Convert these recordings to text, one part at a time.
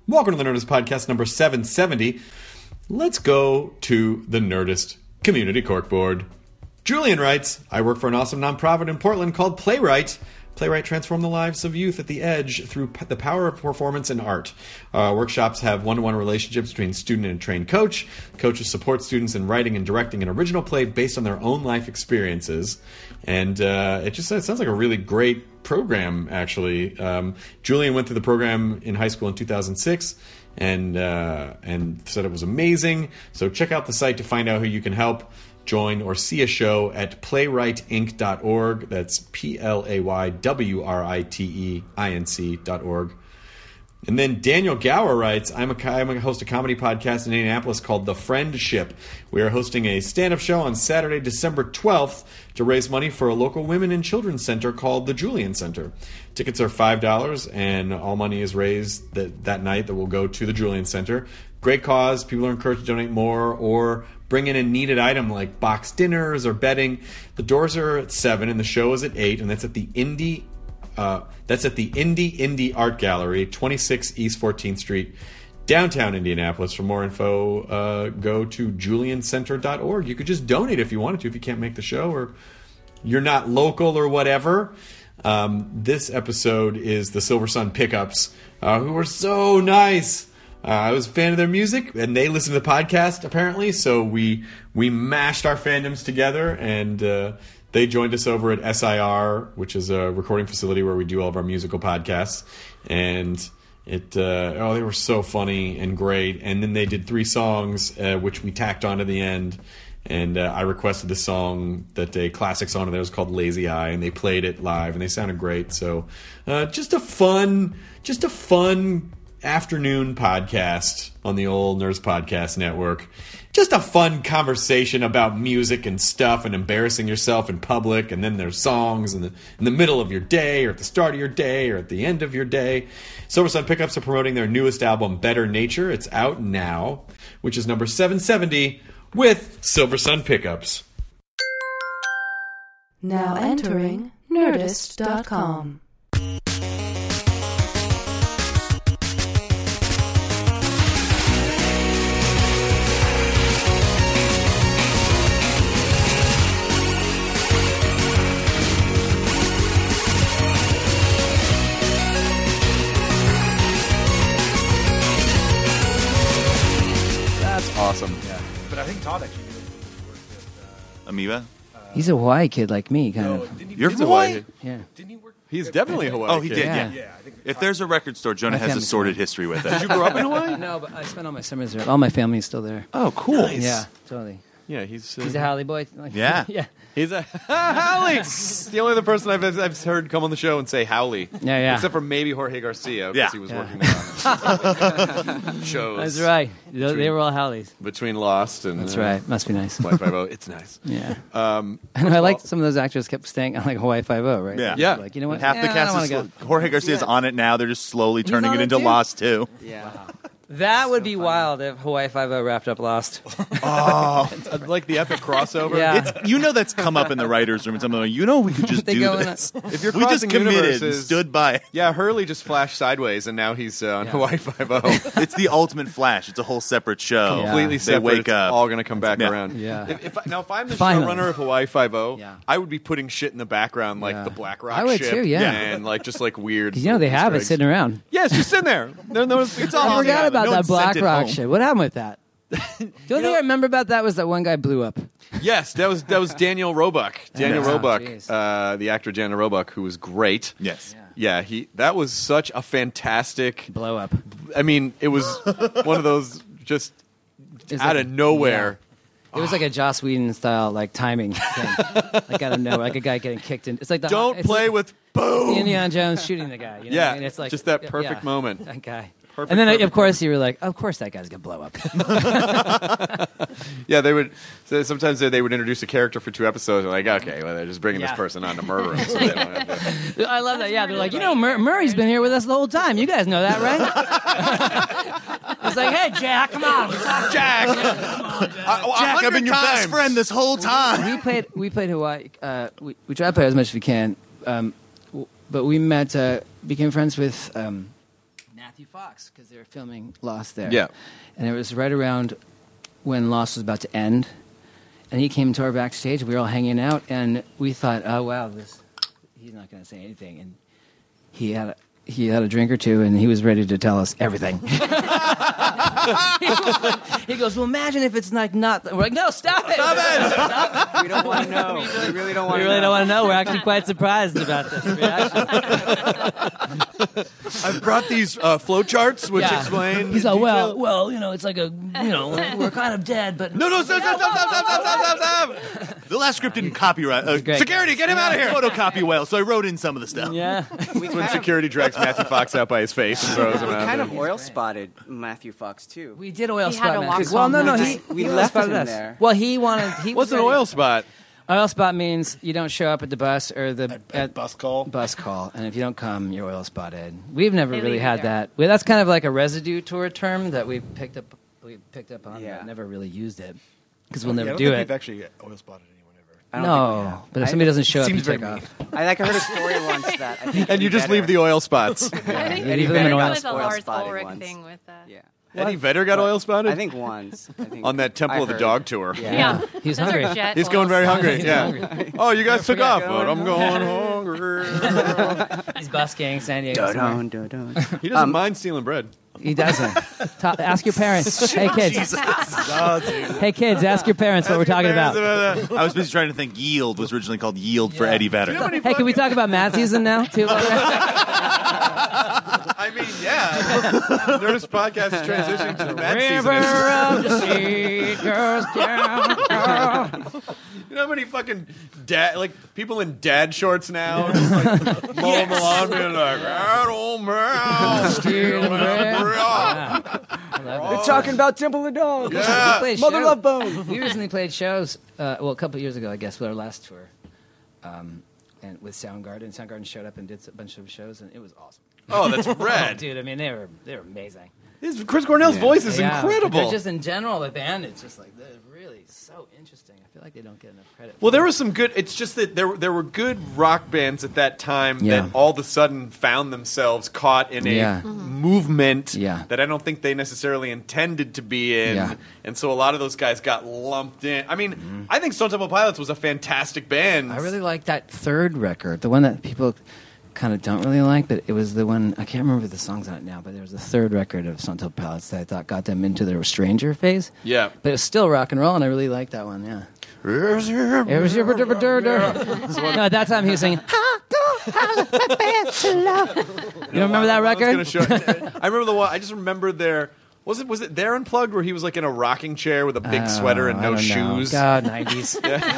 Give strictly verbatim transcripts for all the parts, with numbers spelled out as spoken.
Welcome to the Nerdist Podcast number seven seventy. Let's go to the Nerdist Community Corkboard. Julian writes, I work for an awesome nonprofit in Portland called Playwright. Playwright transform the lives of youth at the edge through p- the power of performance and art. Uh, workshops have one-to-one relationships between student and trained coach. Coaches support students in writing and directing an original play based on their own life experiences. And uh, it just it sounds like a really great program, actually. Um, Julian went through the program in high school in two thousand six and uh, and said it was amazing. So check out the site to find out who you can help. Join or see a show at playwright inc dot org. That's P L A Y W R I T E I N C dot org. And then Daniel Gower writes, I'm a, I'm a host of a comedy podcast in Indianapolis called The Friendship. We are hosting a stand-up show on Saturday, December twelfth to raise money for a local women and children's center called the Julian Center. Tickets are five dollars, and all money is raised that, that night that will go to the Julian Center. Great cause. People are encouraged to donate more or bring in a needed item like box dinners or bedding. The doors are at seven and the show is at eight, and that's at the Indie uh, that's at the Indie Indie Art Gallery, twenty-six East fourteenth Street, downtown Indianapolis. For more info, uh, go to julian center dot org. You could just donate if you wanted to, if you can't make the show or you're not local or whatever. Um, this episode is the Silver Sun Pickups, uh, who were so nice. Uh, I was a fan of their music, and they listen to the podcast, apparently, so we we mashed our fandoms together, and uh, they joined us over at S I R, which is a recording facility where we do all of our musical podcasts, and it uh, oh, they were so funny and great, and then they did three songs, uh, which we tacked on to the end, and uh, I requested the song that a classic song of theirs called Lazy Eye, and they played it live, and they sounded great, so uh, just a fun, just a fun afternoon podcast on the old Nerds Podcast Network. Just a fun conversation about music and stuff and embarrassing yourself in public, and then there's songs in the, in the middle of your day or at the start of your day or at the end of your day. Silver Sun Pickups are promoting their newest album, Better Nature. It's out now, which is number seven seventy with Silver Sun Pickups. Now entering Nerdist dot com. Awesome. Yeah. But I think Todd actually did work with uh, Amoeba? He's a Hawaii kid like me, kind no, of. didn't he, You're didn't from he- Hawaii? Yeah. Didn't he work? He's definitely a Hawaii Oh, he kid. did, Yeah. yeah. Yeah, I think If there's a record store, Jonah My has a family's sordid from- history with Did you it. grow up in Hawaii? No, but I spent all my summers there. All my family's still there. Oh, cool. Yeah, totally. Yeah, he's uh, He's a Holly boy. Like, Yeah. yeah. He's a Howley. It's the only other person I've, I've heard come on the show and say Howley. Yeah, yeah. Except for maybe Jorge Garcia because Yeah. he was Yeah. working on shows. That's right. They, they were all Hollies. Between Lost and That's uh, right. Must be nice. Hawaii Five-O. It's nice. Yeah. Um, I know. I like some of those actors kept staying on like Hawaii Five-O, right? Yeah. Yeah. Like, you know what? Half Yeah, the I don't cast wanna is go. sl- Jorge Garcia's on it now. They're just slowly He's turning on it it into too? Lost too. Yeah. That would be wild if Hawaii Five-O wrapped up Lost. Oh, like the epic crossover. Yeah. it's, you know that's come up in the writers' room. And something like, you know, we could just They do go in this. If you're We just crossing committed and universes- stood by. Yeah, Hurley just flashed sideways, and now he's uh, on Yeah. Hawaii Five-O. It's the ultimate Flash. It's a whole separate show. Completely Yeah. They separate. wake it's up. all going to come back Yeah. around. Yeah. If, if I, now, if I'm the Finally. showrunner of Hawaii Five-O, Yeah. I would be putting shit in the background like Yeah. the Black Rock I would ship, too, yeah. and like just like weird. Because you know they have it Easter eggs. sitting around. Yeah, it's just sitting there. No, no, it's, it's all I on the forgot island. about No that one sent Black it Rock home. shit. What happened with that? The only thing I remember about that was that one guy blew up. Yes, that was that was Daniel Roebuck. Daniel Oh, Roebuck, jeez. uh, the actor Daniel Roebuck, who was great. Yes. Yeah, he that was such a fantastic. Blow up. I mean, it was one of those just It's out like- of nowhere. It was like a Joss Whedon style like timing thing. Like out of nowhere, like a guy getting kicked in. It's like the Don't it's play like with the boom. Indiana Jones shooting the guy. You know? Yeah, and it's like just that yeah, perfect yeah, moment. That guy. Perfect, and then, perfect, of course, you were like, of course that guy's going to blow up. Yeah, they would. So sometimes they, they would introduce a character for two episodes. And like, okay, well, they're just bringing Yeah. this person on to murder him. So they don't have to. I love that. Yeah, they're like, you know, Mur- Murray's been here with us the whole time. You guys know that, right? It's like, hey, Jack, come on. Jack, Jack, I've been your best friend this whole time. we played we played Hawaii. Uh, we we try to play as much as we can, um, w- but we met, uh, became friends with um, Matthew Fox because they were filming Lost there. Yeah. And it was right around when Lost was about to end. And he came to our backstage. We were all hanging out, and we thought, oh, wow, this he's not going to say anything. And he had a, he had a drink or two, and he was ready to tell us everything. he, goes, he goes, well, imagine if it's like not... We're like, no, stop it! Stop it! Stop it. We don't want to know. We really don't want We to really know. don't want to know. We're actually quite surprised about this reaction. I've brought these uh, flow charts which Yeah. explain. He's in like, well, detail- well, you know, it's like a, you know, we're kind of dead, but... No, no, stop, stop, stop, stop, stop, stop, stop, stop, stop. The last script didn't copyright. Uh, Great. Security, get him out of here. photocopy well, so I wrote in some of the stuff. Yeah. We When kind, of, security drags Matthew Fox out by his face and throws him we out kind there. of oil spotted Matthew Fox too. We did oil He spot had a Matthew. walk Well, no, song no, that he, night. We he left spotted him us. there. Well, he wanted... He What's was an ready- oil spot? Oil spot means you don't show up at the bus or the at, Bus call. bus call, and if you don't come, you're oil spotted. We've never They really leave you had there. that. Well, that's kind of like a residue tour term that we picked up. We picked up on, Yeah. but never really used it because we'll Yeah, I never don't do think it. We've actually oil spotted anyone ever. I don't think we No, have. but if I- somebody doesn't show up, seems you take very off. I like I heard a story once that I think And you Eddie just leave Vedder- the oil spots. I think Eddie Eddie Vedder Vedder got with the oil Lars spotted Ulrich once. thing with that. Yeah. Eddie Vedder got oil spotted? I think once. I think On that Temple I of the heard. Dog tour. Yeah. Yeah. He's Those are hungry. jet He's oil going very spots. hungry. He's Yeah. hungry. Oh, you guys took forget. off, but I'm going hungry. He's busking San Diego. Dun, somewhere. dun, dun. He doesn't mind stealing bread. He doesn't. Ta- ask your parents. Hey kids. Hey kids, ask your parents what we're talking about. I was busy trying to think Yield was originally called Yield for Yeah. Eddie Vedder. Hey, can we talk about Matt season now too? I mean, yeah. Nerdist podcast is transitioning to the Mad River season. of the sea goes down. You know how many fucking dad, like people in dad shorts now, just like mowing the lawn, being like, "That old man, stealing bread." We're talking about Temple of the Dog. Yeah. We played Mother show- Love Bone. We recently played shows. Uh, well, a couple of years ago, I guess, with our last tour, um, and with Soundgarden. Soundgarden showed up and did a bunch of shows, and it was awesome. Oh, that's Oh, rad. dude, I mean, they were they were amazing. His, Chris Cornell's voice is Yeah, incredible. they're just in general, the band, it's just like they're really so interesting. I feel like they don't get enough credit. Well, for there it. was some good. It's just that there there were good rock bands at that time Yeah. that all of a sudden found themselves caught in a Yeah. movement Yeah. that I don't think they necessarily intended to be in, Yeah. and so a lot of those guys got lumped in. I mean, I think Stone Temple Pilots was a fantastic band. I really like that third record, the one that people kind of don't really like, but it was the one, I can't remember the songs on it now, but there was a third record of Stone Temple Pilots that I thought got them into their Stranger phase. Yeah. But it was still rock and roll, and I really liked that one, yeah. It was your- No, at that time he was singing, "How do I bear to love?" You don't remember that I was record? gonna show- I remember the one. I just remember their. Was it was it there Unplugged where he was like in a rocking chair with a big Oh, sweater and I no don't know. shoes? God, nineties.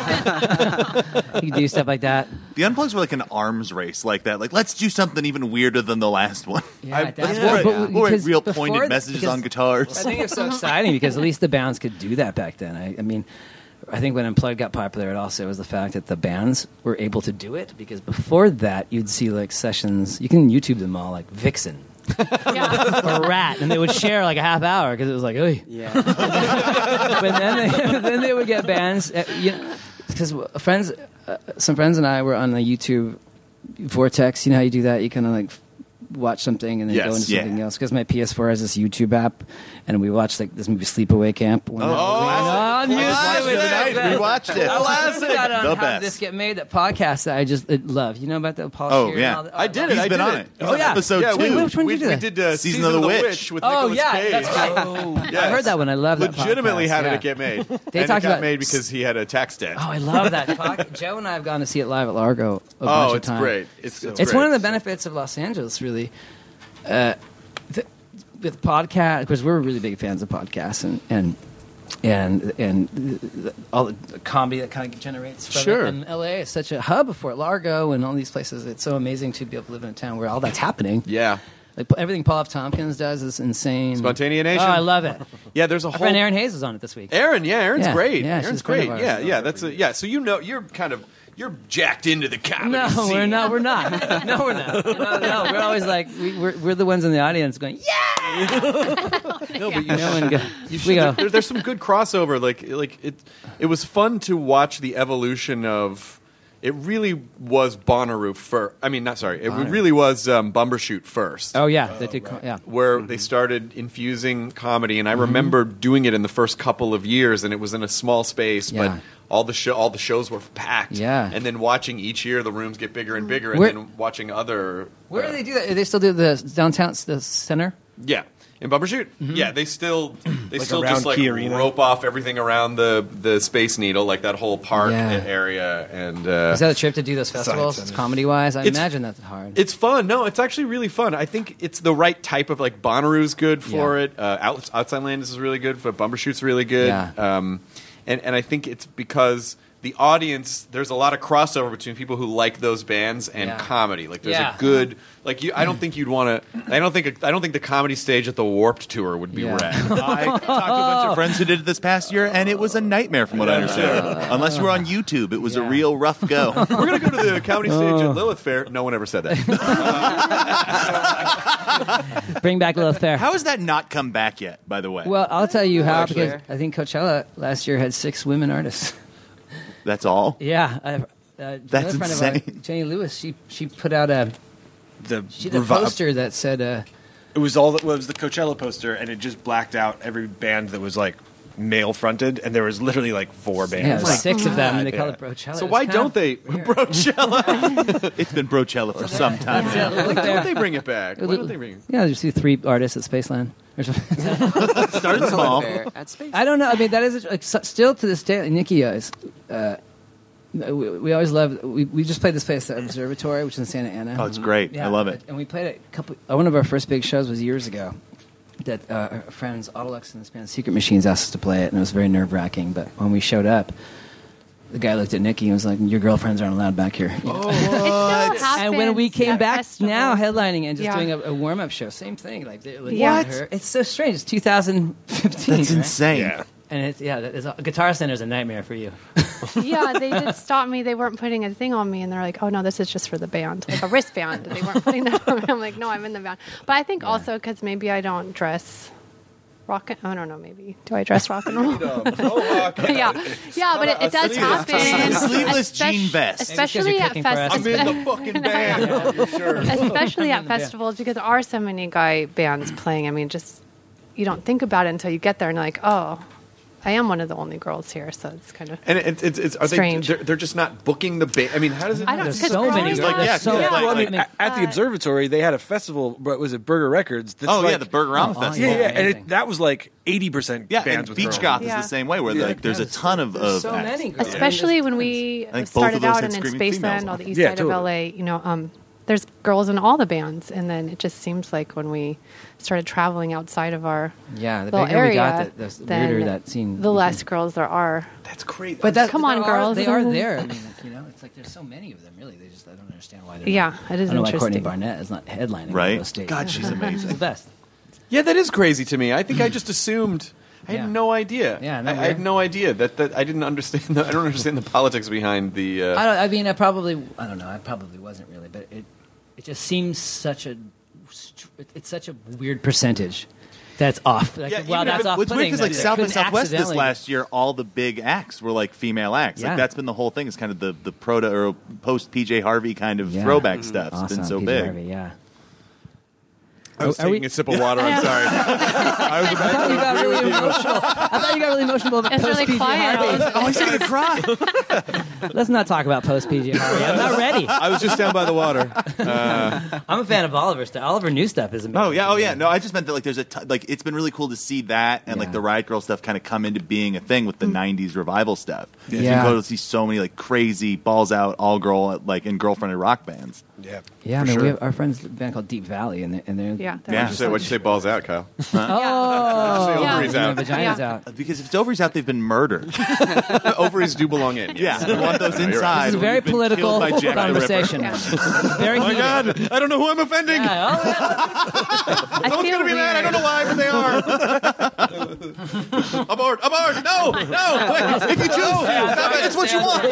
You do stuff like that. The Unplugs were like an arms race like that. Like, let's do something even weirder than the last one. Yeah, I- that's let's what- do it. but Or because real before pointed th- messages because on guitars. I think it's so exciting because at least the bands could do that back then. I, I mean, I think when Unplugged got popular, it also was the fact that the bands were able to do it because before that, you'd see like sessions. You can YouTube them all, like Vixen Yeah. or Rat, and they would share like a half hour because it was like, "Oy." Yeah. But then they, then they would get bands, uh, you know, because friends, uh, some friends and I were on the YouTube Vortex. You know how you do that? You kind of like watch something and then Yes, go into yeah. something else. Because my P S four has this YouTube app, and we watched like this movie Sleepaway Camp. One Oh, on YouTube. watched it It's tonight. so good. We watched it. I watched it on The How best. Did This Get Made? That podcast that I just uh, love. You know about that Paul Oh, Scheer and yeah. all that? I did it. He's I been did on it. it. Oh, yeah. Episode Yeah, two. we, Which one we, did you do we that? did uh, Season Season of the of the Witch. Witch with Oh Nicolas yeah, Cage. that's right. Yes. I heard that one. I love that. Legitimately, podcast, how did yeah. it get made? They and it talked got about- made because he had a tax debt. Oh, I love that. Pod- Joe and I have gone to see it live at Largo a bunch Oh, of it's times. great. It's, it's, It's great. one of the benefits of Los Angeles, really. Uh, th- with podcast, because we're really big fans of podcasts and and and and all the comedy that kind of generates from Sure. it. And L A is such a hub for Largo and all these places. It's so amazing to be able to live in a town where all that's happening. Yeah. Like everything Paul F. Tompkins does is insane. Spontaneous Oh, Nation. I love it. Yeah, there's a Our whole. friend Aaron Hayes is on it this week. Aaron, yeah, Aaron's Yeah, great. yeah, she's Aaron's a friend great. of ours. Yeah, yeah, that's a, yeah. So you know, you're kind of you're jacked into the comedy No, scene. we're not. We're not. No, we're not. No, no, we're always like we, we're we're the ones in the audience going, yeah. No, but you No one go. You We go. There, there's some good crossover. Like, like it, it was fun to watch the evolution of, it really was Bonnaroo first. I mean, not sorry. It Bonnaroo. really was um, Bumbershoot first. Oh yeah, they did. co- Yeah. Where they started infusing comedy, and I remember doing it in the first couple of years, and it was in a small space, Yeah. but all the show, all the shows were packed. Yeah. and then watching each year the rooms get bigger and bigger, and Where- then watching other. Where uh, do they do that? Do they still do the downtown, the center? Yeah, in Bumbershoot. Yeah, they still they Like still around just like Key Arena? rope off everything around the the Space Needle, like that whole park Yeah. area, and uh, Is that a trip to do those festivals, Center. comedy wise? I It's- imagine that's hard. It's fun. No, it's actually really fun. I think it's the right type of like Bonnaroo's good for Yeah. it. Uh, Out, Outside Landis is really good, but Bumbershoot's really good. Yeah. Um, and and I think it's because the audience, there's a lot of crossover between people who like those bands and Yeah. comedy. Like there's Yeah. a good like you. I don't think you'd want to. I don't think. I don't think the comedy stage at the Warped Tour would be Yeah. rad. I talked to a bunch of friends who did it this past year, and it was a nightmare from what I understand. Unless you were on YouTube, it was a Yeah. real rough go. We're gonna go to the comedy stage at Lilith Fair. No one ever said that. Bring back Lilith Fair. How has that not come back yet, by the way? Well, I'll tell you how, Actually. because I think Coachella last year had six women artists. That's all? Yeah. I, uh, That's another friend of insane. mine, Jenny Lewis, she she put out a The she did a revi- poster that said, uh, It was all that was the Coachella poster, and it just blacked out every band that was like male fronted, and there was literally like four bands. yeah, Like, six of them, and they Yeah. call it Brochella. So It was why kind don't of they weird. Brochella? It's been Brochella for some time Yeah, now. Lilith Why Fair. don't they bring it back? Why don't they bring it? Yeah, just see three artists at Spaceland. Or something. Started small. At Space. I don't know. I mean, that is like, s- still to this day. Nikki is. Uh, we, we always love. We, we just played this place, the Observatory, which is in Santa Ana. Oh, it's great. I love it. And we played it a couple. Uh, one of our first big shows was years ago. That uh, our friends Autolux and this band Secret Machines asked us to play it, and it was very nerve wracking. But when we showed up, the guy looked at Nikki and was like, "Your girlfriends aren't allowed back here." You know? It still And when we happens came at back festivals. now, headlining and just Yeah. doing a, a warm up show, same thing. Like, they, like Yeah. her. It's so strange. It's two thousand fifteen. That's right? insane. Yeah. And it's yeah, that is a, Guitar Center is a nightmare for you. Yeah, they did stop me. They weren't putting a thing on me, and they're like, "Oh no, this is just for the band, like a wristband." They weren't putting that on me. I'm like, "No, I'm in the band." But I think also because maybe I don't dress rock. And, I don't know. Maybe do I dress rock and roll? yeah, yeah, but it, it does happen. Sleeveless Espec- jean vest. especially you're at cooking for us. festivals. I'm in the fucking band. Sure. especially at in the band. festivals because there are so many guy bands playing. I mean, just you don't think about it until you get there and you're like, oh, I am one of the only girls here, so it's kind of. And it's it's, it's are Strange. they? They're, they're just not booking the band. I mean, how does it? I don't. There's 'cause so many growing girls. up- Like, yeah, so yeah, many. like- Well, I mean, at, at the Uh, observatory, they had a festival. What was it, Burger Records? That's Oh, yeah, like- the Burger Rama Oh, Festival. Yeah, yeah, and Amazing. it, that was like eighty percent Yeah, bands and with Beach girls. Goth is Yeah. the same way, where Yeah. like there's a There's- ton of, there's of so acts. many girls. Especially when we think both started of those out had and in screaming females Spaceland, all on the them. east Yeah, side totally. of L A, you know, um, there's girls in all the bands, and then it just seems like when we started traveling outside of our Yeah, the little bigger we got, area, the, the then weirder that scene. the less girls there are. That's crazy. But that, Come on, there are- girls. They are there. I mean, like, you know, it's like there's so many of them. Really, they just I don't understand why. They're Yeah, not, it is I don't know why Courtney interesting. Barnett is not headlining Right? those stages. God, she's She's the amazing. best. Yeah, that is crazy to me. I think I just assumed. I had Yeah. no idea. Yeah, no, I, I had weird. no idea that, that I didn't understand. The, I don't understand the politics behind the. Uh, I don't. I mean, I probably. I don't know. I probably wasn't really, but it. It just seems such a. It's such a weird percentage. That's off. Like, Yeah, well, even if that's it- off. What's weird because like South by Southwest this last year, all the big acts were like female acts. Yeah. Like that's been the whole thing. It's kind of the the proto or post P J Harvey kind of Yeah. throwback stuff. It's Awesome, been so P J big. Harvey, yeah. I was Are taking we- a sip of water. I'm sorry. I was I about thought to you got agree really with you. emotional. I thought you got really emotional about It's post really P J quiet. Harvey. I Oh, he's gonna cry. Let's not talk about post P J Harvey. I'm not ready. I was just down by the water. I'm a fan of Oliver stuff. Oliver new stuff is amazing. Oh yeah, oh yeah. No, I just meant that like there's a t- like it's been really cool to see that and like Yeah. the Riot Girl stuff kind of come into being a thing with the nineties revival stuff. You Yeah. can go to see so many like crazy balls out all girl like and girlfriended rock bands. Yeah. Yeah, I For mean, sure. we have our friends a band called Deep Valley, and they're, and they're Yeah, they're Yeah. What'd you say? What'd you say? Balls out, Kyle. Oh, Say Yeah. ovaries my out. vagina's Yeah. out. Because if it's ovaries out, they've been murdered. Ovaries do belong in. Yeah, we want those You're right. inside. This is a very We've been political killed by Jack the Ripper. conversation. Very Oh my heated. God! I don't know who I'm offending. Yeah, oh, I Someone's feel gonna be mad. I don't know why, but they are. Abort! Abort! No! No! Wait, if you choose to, stop it. It's what you want.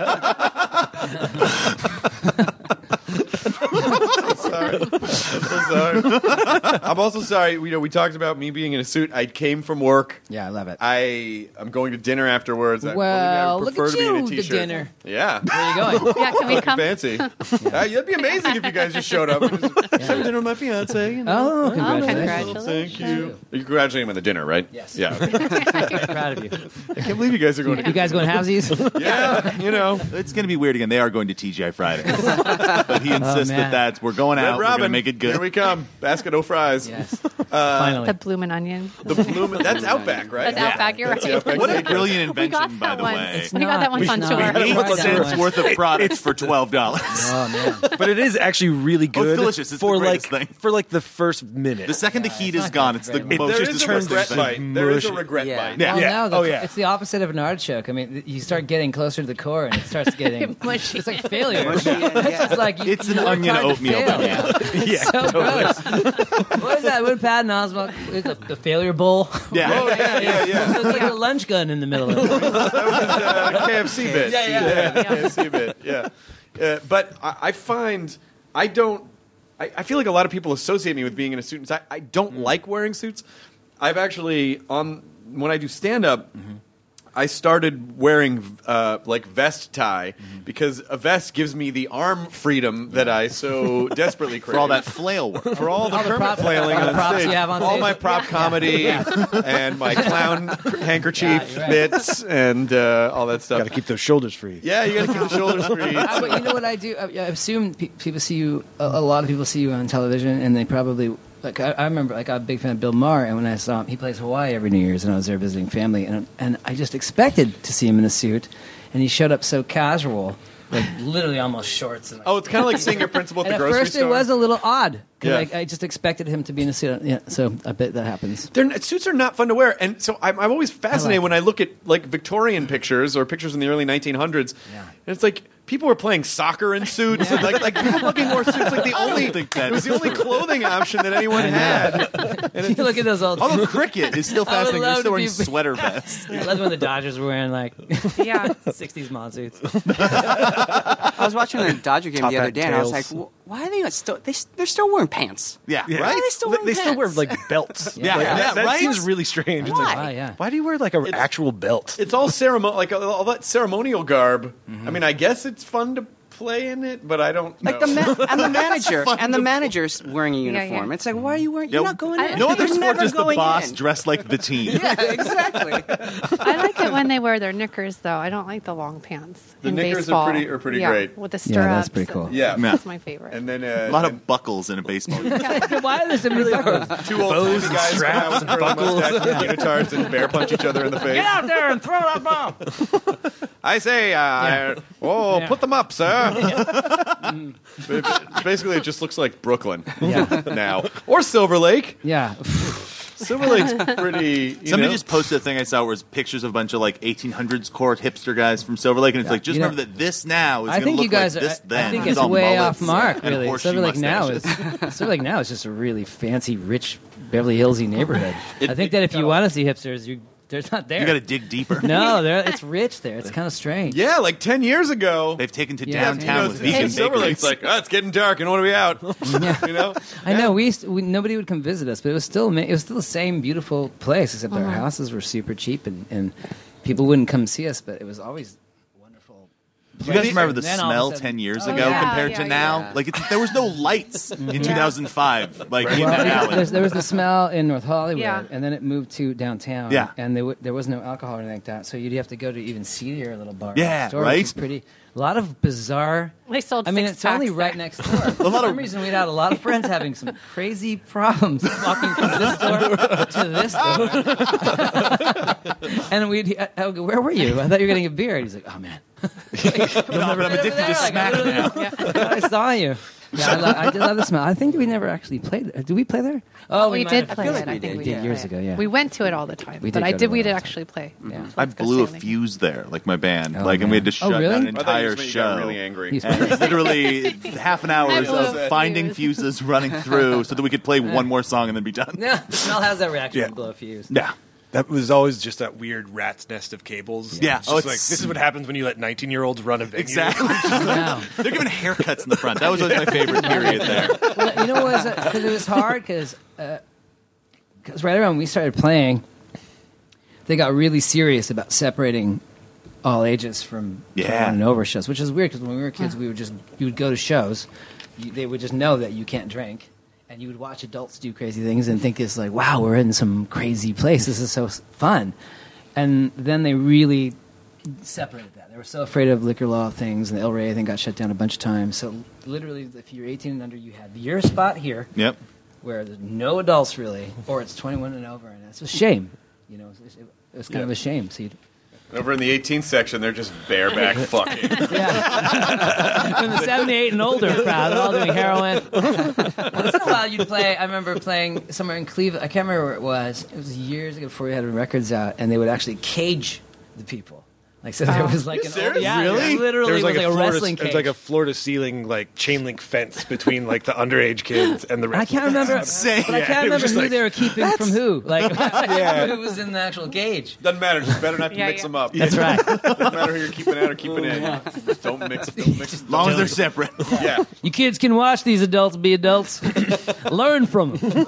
Sorry. So sorry. I'm also sorry. You know, we talked about me being in a suit. I came from work. Yeah, I love it. I am going to dinner afterwards. I- Well, I would look prefer at to be in a you, the t-shirt. dinner. Yeah. Where are you going? Yeah, can we come? Fancy. Uh, that'd be amazing if you guys just showed up. And just, just having dinner with my fiance. You know. Oh, congratulations. congratulations. Thank you. You congratulate him on the dinner, right? Yes. Yeah. Proud of you. I can't believe you guys are going to. You guys going halvesies? Yeah, you know. It's going to be weird again. They are going to T G I Friday, but he insists man. that that's we're going Red out. We're Robin, going to make it good. Here we come. Basket o' fries. Yes. Finally. The bloomin' onion. The bloomin'. That's Outback, right? That's Outback. You're That's right. the Outback What a steak. brilliant We got invention, by that the once. way. We got that once It's on not. tour. Try Eight that cents one. worth of products for twelve dollars. Oh, man. But it is actually really Oh, it's good delicious. It's for the like greatest thing. for like the first minute. The second the heat is not gone, good it's for the very most There just is a turns regret to bite. There is a mushy. regret Yeah. bite. Yeah. Well, Yeah. now the, Oh, yeah. it's the opposite of an artichoke. I mean, you start getting closer to the core, and it starts getting Mushy. It's like failure. Mushy and- It's yeah. just like you, It's an you work onion hard to oatmeal fail. banana. yeah, So totally. gross. What is that? What Patton Oswalt? It's the, the failure bowl. Yeah. Oh, yeah, yeah, yeah. It's like a lunch gun in the middle of it. uh, K F C bit. Yeah, yeah. the K F C bit. Yeah. Uh, but I, I find I don't. I, I feel like a lot of people associate me with being in a suit. And tie. I don't like wearing suits. I've actually on when I do stand up. I started wearing uh, like vest tie because a vest gives me the arm freedom that I so desperately crave. For all that flail work. For all the All the Kermit prop- flailing all the on props stage, you have on all stage. my prop comedy and my clown handkerchief Yeah, you're right. bits and uh, all that stuff. Got to keep those shoulders free. Yeah, you got to keep the shoulders free. How about, you know what I do? I, I assume pe- people see you. A, a lot of people see you on television, and they probably like. I, I remember, like, I'm a big fan of Bill Maher, and when I saw him, he plays Hawaii every New Year's, and I was there visiting family, and and I just expected to see him in a suit, and he showed up so casual, like literally almost shorts. And, like, Oh, it's kind of like seeing your principal at and the at grocery first store. it was a little odd. 'cause, Yeah. like, I just expected him to be in a suit. Yeah, so I bet that happens. They're, n- suits are not fun to wear, and so I'm, I'm always fascinated I like when I look at like Victorian pictures or pictures in the early nineteen hundreds, Yeah. and it's like people were playing soccer in suits, and like like people fucking wore suits like the only think it that- was the only clothing option that anyone had. You look at those old. Although cricket is still I would fascinating. They're love still to wearing be- sweater vests. I love when the Dodgers were wearing like Yeah. sixties mod suits. I was watching a Dodger game Top the other hat day, and I was like, tails. "Wh- "Why are they still? They, they're still wearing pants? Yeah, Yeah. Why right? are they still They, wearing they still wear pants? like belts. Yeah, Like, yeah, that, that right? seems really strange. It's like, Why? Yeah. why do you wear like an actual belt? It's all ceremonial, like all that ceremonial garb. I mean, I guess it's fun to play in it, but I don't Like know. the ma- and the manager fun and the to- manager's wearing a Yeah, uniform. yeah. It's like, why are you wearing? You're Yeah, not going I- in. No other You're sport never does the going boss in. dress like the team. Yeah, exactly. I like it when they wear their knickers, though. I don't like the long pants. The in knickers are baseball. pretty- are pretty Yeah, great. with the Yeah, stirrups. that's pretty cool. and- Yeah. That's my favorite. And then uh, A lot of buckles in a baseball game. Why are there so many buckles? two old bows timey and guys straps come out with and curly buckles. mustaches and unitards and bear punch each other in the face. Get out there and throw that ball. I say, uh, oh, Yeah. put them up, sir. But it- basically, it just looks like Brooklyn Yeah. now, or Silver Lake. Yeah. Silver Lake's pretty. You Somebody know? just posted a thing I saw where it was pictures of a bunch of like eighteen hundreds court hipster guys from Silver Lake, and it's like, just You know, remember that this now is I going to think look you guys like are. this I- then. I think It's it's all way mullets off mark. and Really, horseshoe Silver Lake now is mustaches. Silver Lake now is just a really fancy, rich Beverly Hillsy neighborhood. It- I think that if you want to see hipsters, you they're not there. You got to dig deeper. no, they're, it's rich there. It's kind of strange. Yeah, like ten years ago. They've taken to Yeah, downtown you know, with Hey, vegan Silver Lake's bakeries. like, oh, it's getting dark, and what are we out? You know, I know we, used to, we nobody would come visit us, but it was still ma- it was still the same beautiful place, except our houses were super cheap and, and people wouldn't come see us. But it was always wonderful. Do you guys remember the Then all of a smell sudden- ten years Oh, ago yeah, compared yeah, to yeah. now? Like it's, there was no lights in two thousand five, like in Well, that alley. there's- there was the smell in North Hollywood, Yeah. and then it moved to downtown. Yeah. and there, w- there was no alcohol or anything like that, so you'd have to go to even seedier little bar. Yeah, store, right? Which is pretty. A lot of bizarre. They sold I mean, six it's only packs right there. next door. For some reason, we'd had a lot of friends having some crazy problems walking from this door to this door. And we'd, I, I would go, where were you? I thought you were getting a beer. And he's like, oh man, No, but I'm addicted to smack now. I saw you. Yeah, I, lo- I did love the smell. I think we never actually played. Did we play there? Oh, we, might did have- play feel it. like I we think did, we yeah. did years play ago, it. yeah. We went to it all the time, We but did I go did. to We it did all the actually play. Yeah. I Let's go blew a sailing. fuse there, like my band, Oh, like, and we had to man. shut Oh, really? down I an thought you entire just got show. really angry. He's And it's literally half an hour I blew of a finding fuse. fuses running through so that we could play one more song and then be done. Yeah, the smell has that reaction Yeah. to blow a fuse. Yeah. That was always just that weird rat's nest of cables. Yeah. It's Oh, just it's- like, this is what happens when you let nineteen-year-olds run a venue. Exactly. Wow. They're giving haircuts in the front. That was always my favorite period there. Well, you know what was because it was hard because because right around when we started playing, they got really serious about separating all ages from Yeah. twenty-one and over shows, which is weird because when we were kids, we would just you would go to shows, you, they would just know that you can't drink, and you would watch adults do crazy things and think it's like, wow, we're in some crazy place. This is so s- fun, and then they really separated that. They were so afraid of liquor law things, and the El Rey I think got shut down a bunch of times. So literally, if you're eighteen and under, you had your spot here, Yep. where there's no adults really, or it's twenty-one and over, and that's a shame. You know, it's, it's kind Yeah. of a shame. So you Over in the eighteenth section, they're just bareback fucking. yeah, from the seventy-eight and older crowd, all doing heroin. Once in a while, you'd play. I remember playing somewhere in Cleveland. I can't remember where it was. It was years ago before we had records out, and they would actually cage the people. Like so, there was like You an serious? old, yeah, Really? literally There was like, was a, like a floor wrestling to, cage. It was like a floor to ceiling like chain link fence between like the underage kids and the rest. I can't remember, insane. but I Yeah, can't it was remember just who like, they were keeping from who. Like who was in the actual cage. Doesn't matter. Just better not to Yeah, mix yeah. them up. That's right. Doesn't matter who you're keeping out or keeping in. Just don't mix. Don't mix. As long as they're separate. Yeah. You kids can watch these adults be adults. Learn from them.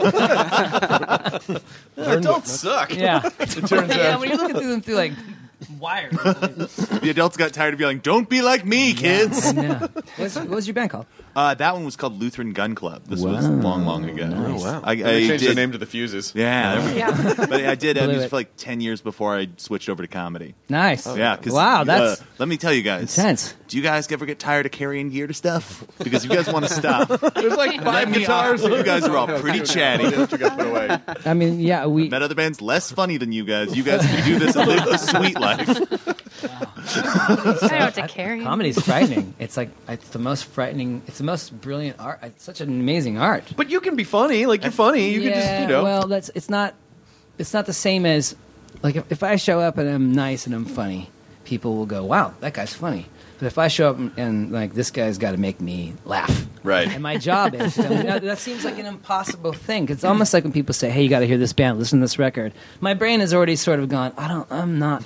Adults suck. Yeah. It turns yeah, out. when you're looking through them through like wires. The adults got tired of yelling, "Don't be like me, kids." Yeah. What's, what was your band called? Uh, that one was called Lutheran Gun Club. This was long, long ago. Nice. Oh, wow. I, I They changed did, their name to the Fuses. Yeah, there we go. Yeah. But I did uh, Blew music it. for like ten years before I switched over to comedy. Nice. Yeah. 'cause, Wow, that's uh, let me tell you guys. intense. Do you guys ever get tired of carrying gear to stuff? Because if you guys want to stop, There's like let five me guitars. off. You guys are all pretty chatty. That you got put away. I mean, yeah, we. Met other bands less funny than you guys. You guys can do this and live the sweet life. I don't know what to carry. Comedy's frightening. It's like it's the most frightening. It's the most brilliant art. It's such an amazing art. But you can be funny. Like you're funny. You yeah, can just you know. well, that's it's not. It's not the same as like if, if I show up and I'm nice and I'm funny, people will go, "Wow, that guy's funny." But if I show up and, and like this guy's got to make me laugh. Right. And my job is, I mean, that, that seems like an impossible thing. It's almost like when people say, hey, you got to hear this band, listen to this record. My brain has already sort of gone, I don't, I'm not.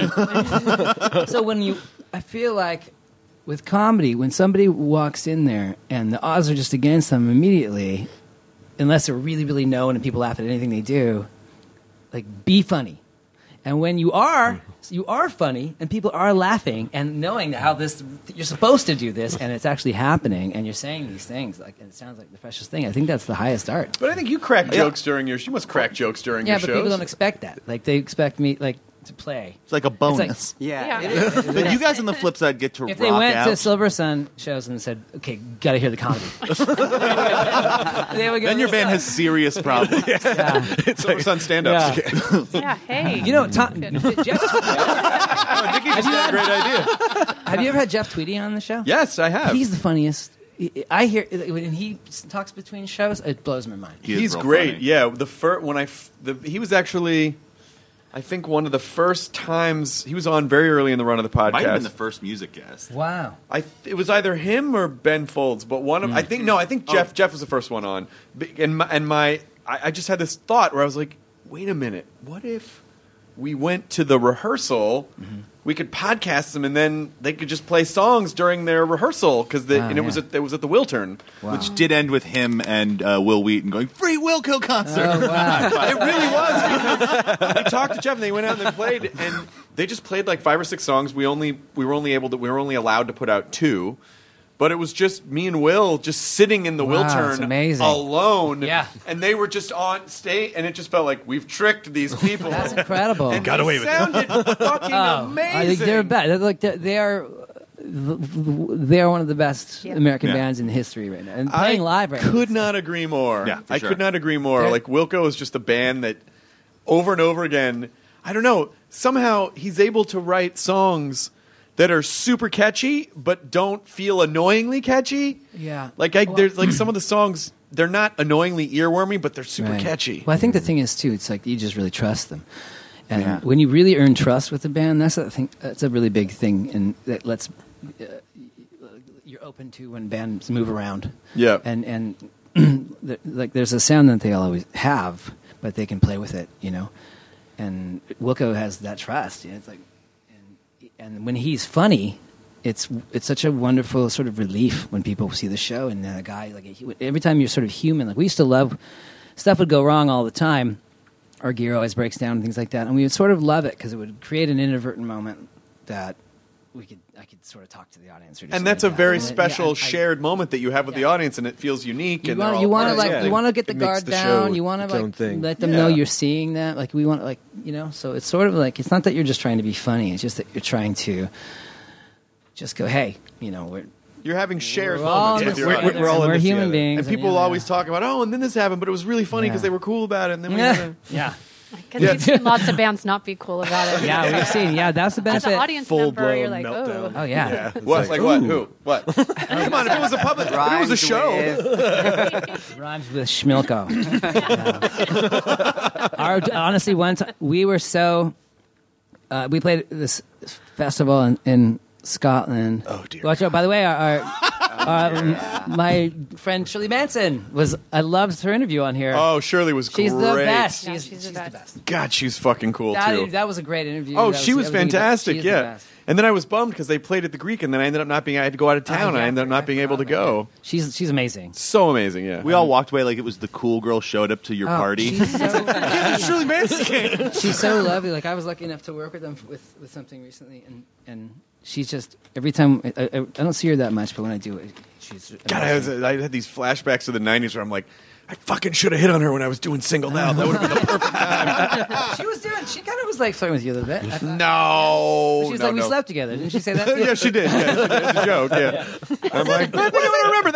So when you, I feel like with comedy, when somebody walks in there and the odds are just against them immediately, unless they're really, really known and people laugh at anything they do, like be funny. And when you are, you are funny, and people are laughing, and knowing how this, you're supposed to do this, and it's actually happening, and you're saying these things, like and it sounds like the freshest thing. I think that's the highest art. But I think you crack jokes during your. You must crack jokes during Yeah, your but shows. people don't expect that. Like they expect me, like to play. It's like a bonus. Yeah. Yeah. But you guys on the flip side get to If rock they went out. to Silver Sun shows and said, "Okay, got to hear the comedy," they would go, then your "This band has sucks." serious problems. It's like on stand-ups. Yeah. Yeah. Hey. You know, Tom, Jeff, I think you just had a great idea. have you ever had Jeff Tweedy on the show? Yes, I have. He's the funniest. I hear when he talks between shows, it blows my mind. He is He's real great. funny. Yeah, the first when I f- the, he was actually, I think one of the first times he was on very early in the run of the podcast. Might have been the first music guest. Wow. I th- it was either him or Ben Folds, but one of I think no, I think Jeff Jeff was the first one on, B- and my, and my I, I just had this thought where I was like, wait a minute, what if we went to the rehearsal? We could podcast them, and then they could just play songs during their rehearsal because Wow, and it was yeah. at it was at the Wiltern. Wow. Which did end with him and uh, Will Wheaton going, "Free Wilco concert." Oh, wow. It really was because we talked to Jeff and they went out and they played and they just played like five or six songs. We only we were only able to we were only allowed to put out two, but it was just me and Will just sitting in the Wow, Wiltern it's amazing. alone. Yeah. and they were just on state, and it just felt like we've tricked these people. That's incredible. And Got they away with it. sounded fucking Oh, amazing. I think they're bad. They're like they're, they are. They are one of the best Yeah. American Yeah. bands in history right now, and I playing live right now. could not agree more. Yeah, for I sure. could not agree more. They're- Like Wilco is just a band that over and over again, I don't know, somehow he's able to write songs that are super catchy but don't feel annoyingly catchy. Yeah. Like I, Well- there's like some of the songs, they're not annoyingly earwormy, but they're super Right. catchy. Well, I think the thing is too. It's like you just really trust them, and Yeah. when you really earn trust with the band, that's a thing. That's a really big thing, and that lets uh, you're open to when bands move around. Yeah. and and the- like there's a sound that they always have, but they can play with it, you know. and Wilco has that trust. You know, it's like, and, and when he's funny, it's it's such a wonderful sort of relief when people see the show. And the guy, like he, every time you're sort of human, like we used to love stuff would go wrong all the time. Our gear always breaks down and things like that, and we would sort of love it because it would create an inadvertent moment that we could I could sort of talk to the audience. Or do And that's a something like very that. special Yeah, I- I- shared moment that you have with the Yeah. audience, and it feels unique. You and want, they're you all want to part of like the you thing. want to get the It makes guard the down. show You want to its like own thing. let them know Yeah. you're seeing that. Like we want like you know. So it's sort of like it's not that you're just trying to be funny. It's just that you're trying to just go, hey, you know, we're You're having shared we're all moments in with this your we're- together, audience. we're all and in we're this human together. beings, And people yeah. always talk about, oh, and then this happened, but it was really funny because Yeah. they were cool about it. And then we Yeah, had a- yeah, Because we've seen lots of bands not be cool about it. yeah. We've seen. Yeah, that's the As benefit. an audience Full member, you're blown like, meltdown. oh. Oh yeah. It's What? Like, what? Who? What? Come on! If it was a public, if it was a Rhymes show. with- Rhymes with Schmilko. Yeah. Our, honestly, one time we were so uh, we played this festival in, in Scotland. Oh, dear Watch out! By the way, our, our, our my friend Shirley Manson was. I loved her interview on here. Oh, Shirley was she's great. the best. Yeah, She's, she's the she's best. the best. God, she's fucking cool That, too. that was a great interview. Oh, That she was that really good. fantastic. She's the Yeah. best. And then I was bummed because they played at the Greek, and then I ended up not being. I had to go out of town. Oh, and I yeah, ended up I not being able to forgot about go. that. She's she's amazing. So amazing. Yeah. We all walked away like it was the cool girl showed up to your Oh, party. She's so, Shirley Manson. she's so lovely. Like I was lucky enough to work with them with, with something recently, and, and she's just every time I, I, I don't see her that much, but when I do, it, she's God, I, was, I had these flashbacks to the nineties where I'm like, I fucking should have hit on her when I was doing Singled Out. That would have been the perfect time. she was doing. She kind of was like flirting with you a little bit. I thought- No. she was no, like, we no. slept together. Didn't she say that? yeah, she did. Yeah, she did. It's a joke. Yeah. I'm like, I think I want to remember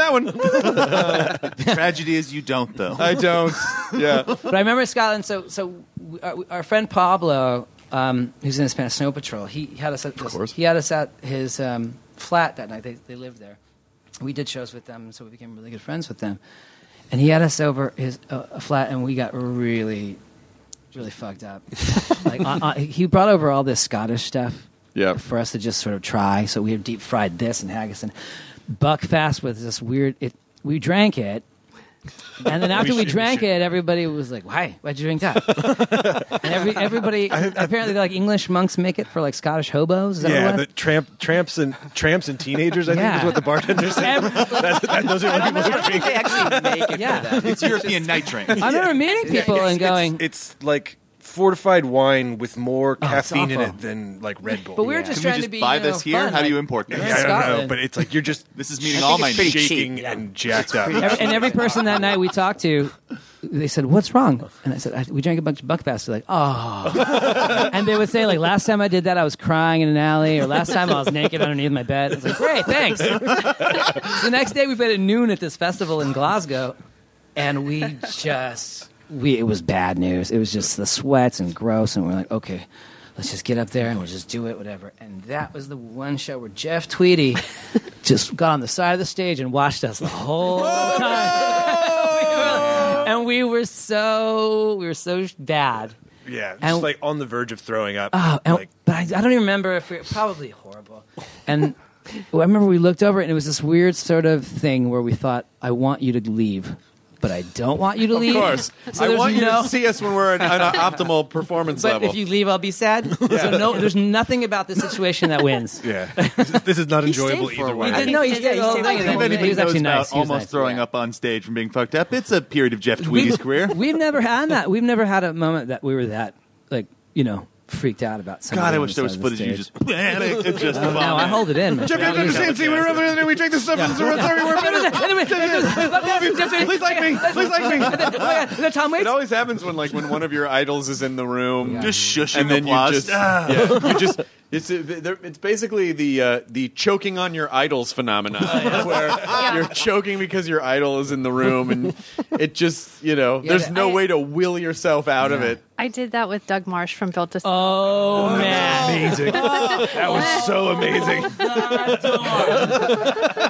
that one. Tragedy is you don't, though. I don't. Yeah. But I remember Scotland. So so we- our, our friend Pablo, um, who's in the Spanish Snow Patrol, he had us at this, course. he had us at his um, flat that night. They they lived there. We did shows with them, so we became really good friends with them. And he had us over his uh, a flat, and we got really, really fucked up. like uh, uh, he brought over all this Scottish stuff Yeah. for us to just sort of try. So we had deep fried this and haggis and Buckfast with this weird. It we drank it, and then after we, should- we drank should. it, everybody was like, "Why? Why'd you drink that?" and every everybody apparently like English monks make it for like Scottish hobos. Is that Yeah, what it the was? tramp, tramps and tramps and teenagers. I think Yeah. is what the bartender said. Every- That's, that, those are the people who drink. They actually make it Yeah. for them. It's European night train. I remember meeting people and going, It's, it's like fortified wine with more Oh, it's caffeine in awful. it than like Red Bull. but we were Yeah. just Can we trying just to be buy you know, this here? fun, How do you like- import this? We're in Yeah, I don't know, Scotland. but it's like you're just This is meeting I all think my it's pretty needs. cheap. shaking and jacked up. Every, and every person that night we talked to, they said, "What's wrong?" And I said, I, "We drank a bunch of Buckfast." They're like, "Oh," and they would say, "Like last time I did that, I was crying in an alley, or last time I was naked underneath my bed." I was like, "Great, thanks." So the next day we played at noon at this festival in Glasgow, and we just we it was bad news. It was just the sweats and gross, and we're like, "Okay, let's just get up there and we'll just do it, whatever." And that was the one show where Jeff Tweedy just got on the side of the stage and watched us the whole time. And we were so we were so bad. Yeah, just And- like on the verge of throwing up. Oh, and, like, but I, I don't even remember if we were probably horrible. And I remember we looked over it, and it was this weird sort of thing where we thought, "I want you to leave, but I don't want you to leave." Of course. So I there's want you no- to see us when we're at an optimal performance But level. if you leave, I'll be sad. So no, there's nothing about this situation that wins. yeah, this is, this is not He stayed enjoyable for a either while. way. He did, no, he He did stayed the whole for a thing. while. and If then anybody he was knows actually about nice. He was almost nice, throwing yeah. up on stage from being fucked up, it's a period of Jeff Tweedy's career. We've never had that. We've never had a moment that we were that, like, you know, freaked out about something. God, I on wish the there was side of the footage of you stage. just panicked and just No, I hold it in. Jeff, you have to understand. See, we were over there, and we drank this stuff, and so we're sorry, we're better. Please like me. Please like me. The Tom Waits. It always happens when, like, when one of your idols is in the room, Just shushing and then applause. you just, yeah, you just. It's it's basically the uh, the choking on your idols phenomenon, where you're choking because your idol is in the room, and it just you know Yeah, there's but no I- way to will yourself out of Yeah. it. I did that with Doug Marsh from Built to Sell. Oh, man. Amazing. That was so amazing.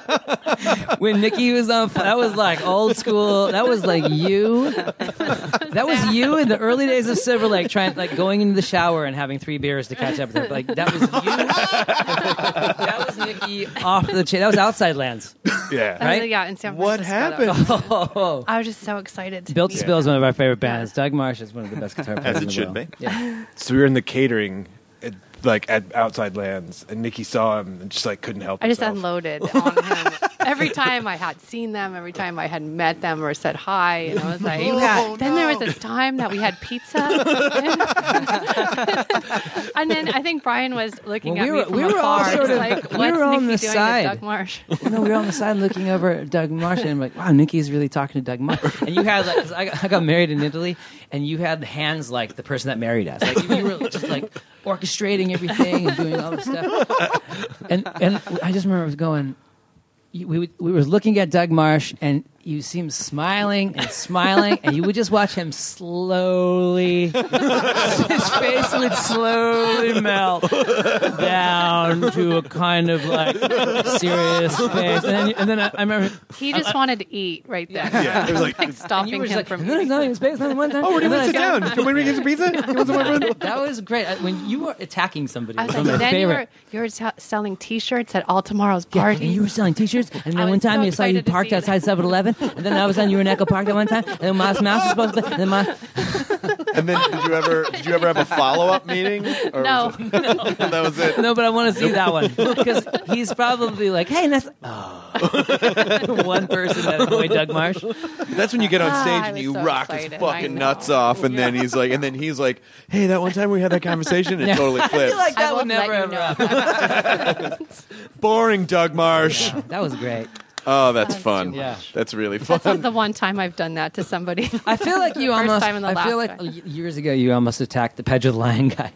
When Nikki was on, that was like old school. That was like you. That was you in the early days of Silver Lake, trying like going into the shower and having three beers to catch up with her. Like that was you. That was Nikki off the chain. That was Outside Lands. Yeah. Uh, Right? yeah, in San What Francisco. happened? Oh. I was just so excited. To Built be to Spill is there. one of our favorite bands. Doug Marsh is one of the best guitar players As in it the should world. be. Yeah. So we were in the catering, at, like at Outside Lands, and Nikki saw him and just like couldn't help I just himself. unloaded on him. Every time I had seen them, every time I had met them or said hi, and I was like, You had- then there was this time that we had pizza. And then I think Brian was looking Well, at we me won- from we were all afar. sort He's of- like, we what's were on Nikki the doing side. to Doug Marsh? No, we were on the side looking over at Doug Marsh, and I'm like, wow, Nikki's really talking to Doug Marsh. And you had, like, 'cause I, got, I got married in Italy, and you had hands like the person that married us. Like, you were just like orchestrating everything and doing all this stuff. And and I just remember going, you, we would- we were looking at Doug Marsh, and you seemed smiling and smiling, and you would just watch him slowly. His face would slowly melt down to a kind of like serious face, and then, and then I, I remember He just wanted to eat right there. Yeah. It was like, Like and stopping you were him just like, from "I'm gonna eating. go in his face one time." oh, where do you And want to sit then I- down? Can we get some pizza? You want some more food? That was great. I- When you were attacking somebody, I it was was like, one of my then you were, favorite. you were t- selling T-shirts at All Tomorrow's Yeah, party. and you were selling T-shirts, and I then one was time so you saw you excited to parked see outside seven eleven, and then all of a sudden you were in Echo Park that one time, and then Miles Mouse was supposed to play, and then Miles, And then did you ever did you ever have a follow up meeting? Or No. was it- that was it. no, but I want to see that one because he's probably like, "Hey, that's oh. one person that annoyed Doug Marsh." That's when you get on Ah, stage I and was you so rock his excited. fucking I know. nuts off, and then he's like, and then he's like, "Hey, that one time we had that conversation, it totally I flips." feel like I that would won't never let you ever know. happen. Boring, Doug Marsh. That was great. Oh, that's That's fun. too Yeah. That's really fun. That's the one time I've done that to somebody. I feel like you First almost. time and the I feel last like time. y- years ago you almost attacked the Pedro the Lion guy.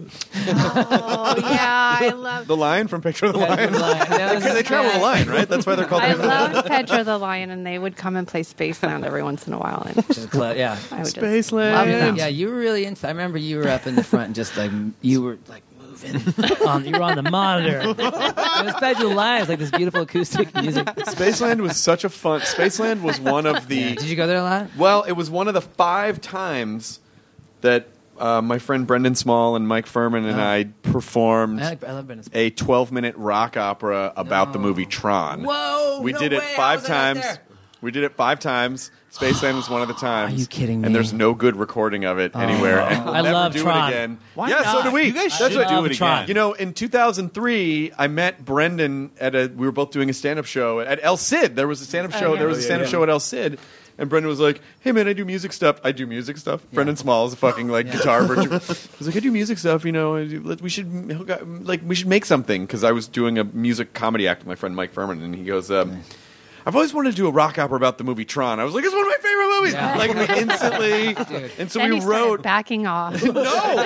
Oh yeah, I love. The lion from Picture of the Lion. The Lion. That was- They travel the lion, right? That's why they're called. I the lion. loved Pedro the Lion, and they would come and play Spaceland every once in a while, and Yeah. I would just Spaceland. love them. Yeah, you were really into. I remember you were up in the front, and just like you were like moving. On, you were on the monitor. It was Pedro the Lion. It was like this beautiful acoustic music. Spaceland was such a fun. Spaceland was one of the. Did you go there a lot? Well, it was one of the five times that uh, my friend Brendan Small and Mike Furman and Oh. I performed I, like, I love Brendan. a twelve-minute rock opera about the No. movie Tron. Whoa! We no did it way, I five wasn't out times. there. We did it five times. Spaceland was one of the times. Are you kidding And me? there's no good recording of it anywhere. And we'll I never love do Tron. it again. Why yeah, so not? do we. You guys That's should what- do it Tron. again. You know, in two thousand three, I met Brendan at a. We were both doing a stand-up show at El Cid. There was a stand-up show. yeah. There was Oh, a yeah, stand-up yeah. show at El Cid. And Brendan was like, "Hey man, I do music stuff. I do music stuff." Brendan Small is a fucking like guitar virtuoso. I was like, "I do music stuff. You know, I do- let- we should hook up- like we should make something." Because I was doing a music comedy act with my friend Mike Furman, and he goes, um, "I've always wanted to do a rock opera about the movie Tron." I was like, "It's one of my favorite movies." Yeah. Like we instantly, and so Then we he started wrote. backing off. No,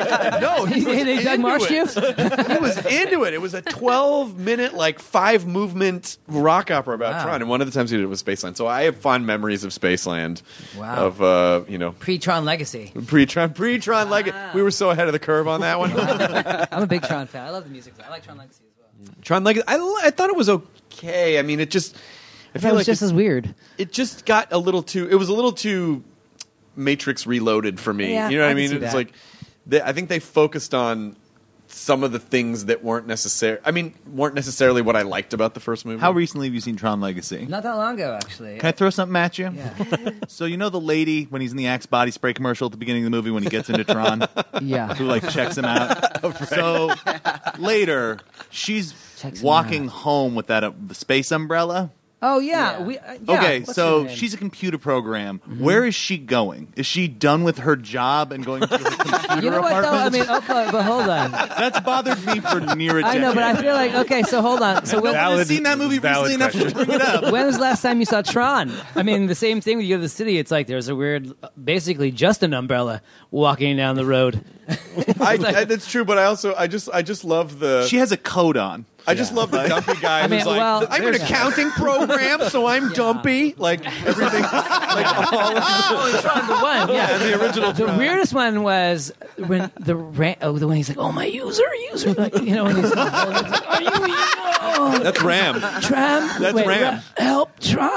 no, he was Hey, they Doug into Marsh it. you? He was into it. It was a twelve minute, like five movement rock opera about Wow. Tron, and one of the times he did it was Spaceland. So I have fond memories of Spaceland. Wow. Of uh, you know, Pre-Tron Legacy. pre-Tron, pre-Tron Legacy. We were so ahead of the curve on that one. I'm a big Tron fan. I love the music. I like Tron Legacy as well. Tron Legacy. I, li- I thought it was okay. I mean, it just. I That feel was like just it, as weird. it just got a little too. It was a little too Matrix Reloaded for me. Yeah, you know what I I can mean? see It's that. like they, I think they focused on some of the things that weren't necessary. I mean, weren't necessarily what I liked about the first movie. How recently have you seen Tron Legacy? Not that long ago, actually. Can I throw something at you? Yeah. So you know the lady when he's in the Axe body spray commercial at the beginning of the movie when he gets into Tron, Yeah. who like checks him out. So later, she's Checks him walking out. home with that uh, the space umbrella. Oh yeah. Yeah. We, uh, yeah. Okay, What's so her name? she's a computer program. Where is she going? Is she done with her job and going to her computer You know what though? I apartment? mean, okay, but hold on. That's bothered me for near a I decade. know, but I feel like okay. So hold on. So when, I've seen that movie valid recently enough to question. bring it up. when was the last time you saw Tron? I mean, the same thing when you go to the city. It's like there's a weird, basically just an umbrella walking down the road. I, I, that's true, but I also I just I just love the. She has a coat on. I just love the dumpy guy I mean, who's like, well, I'm an there's- accounting program, so I'm dumpy. Like everything, like all of Oh, Tron the one. Yeah. the original. The weirdest one was when the ran- oh the one he's like, oh my user user, like you know when he's like, are you oh, That's Ram. Tron? That's Wait, Ram. Ra- help Tron.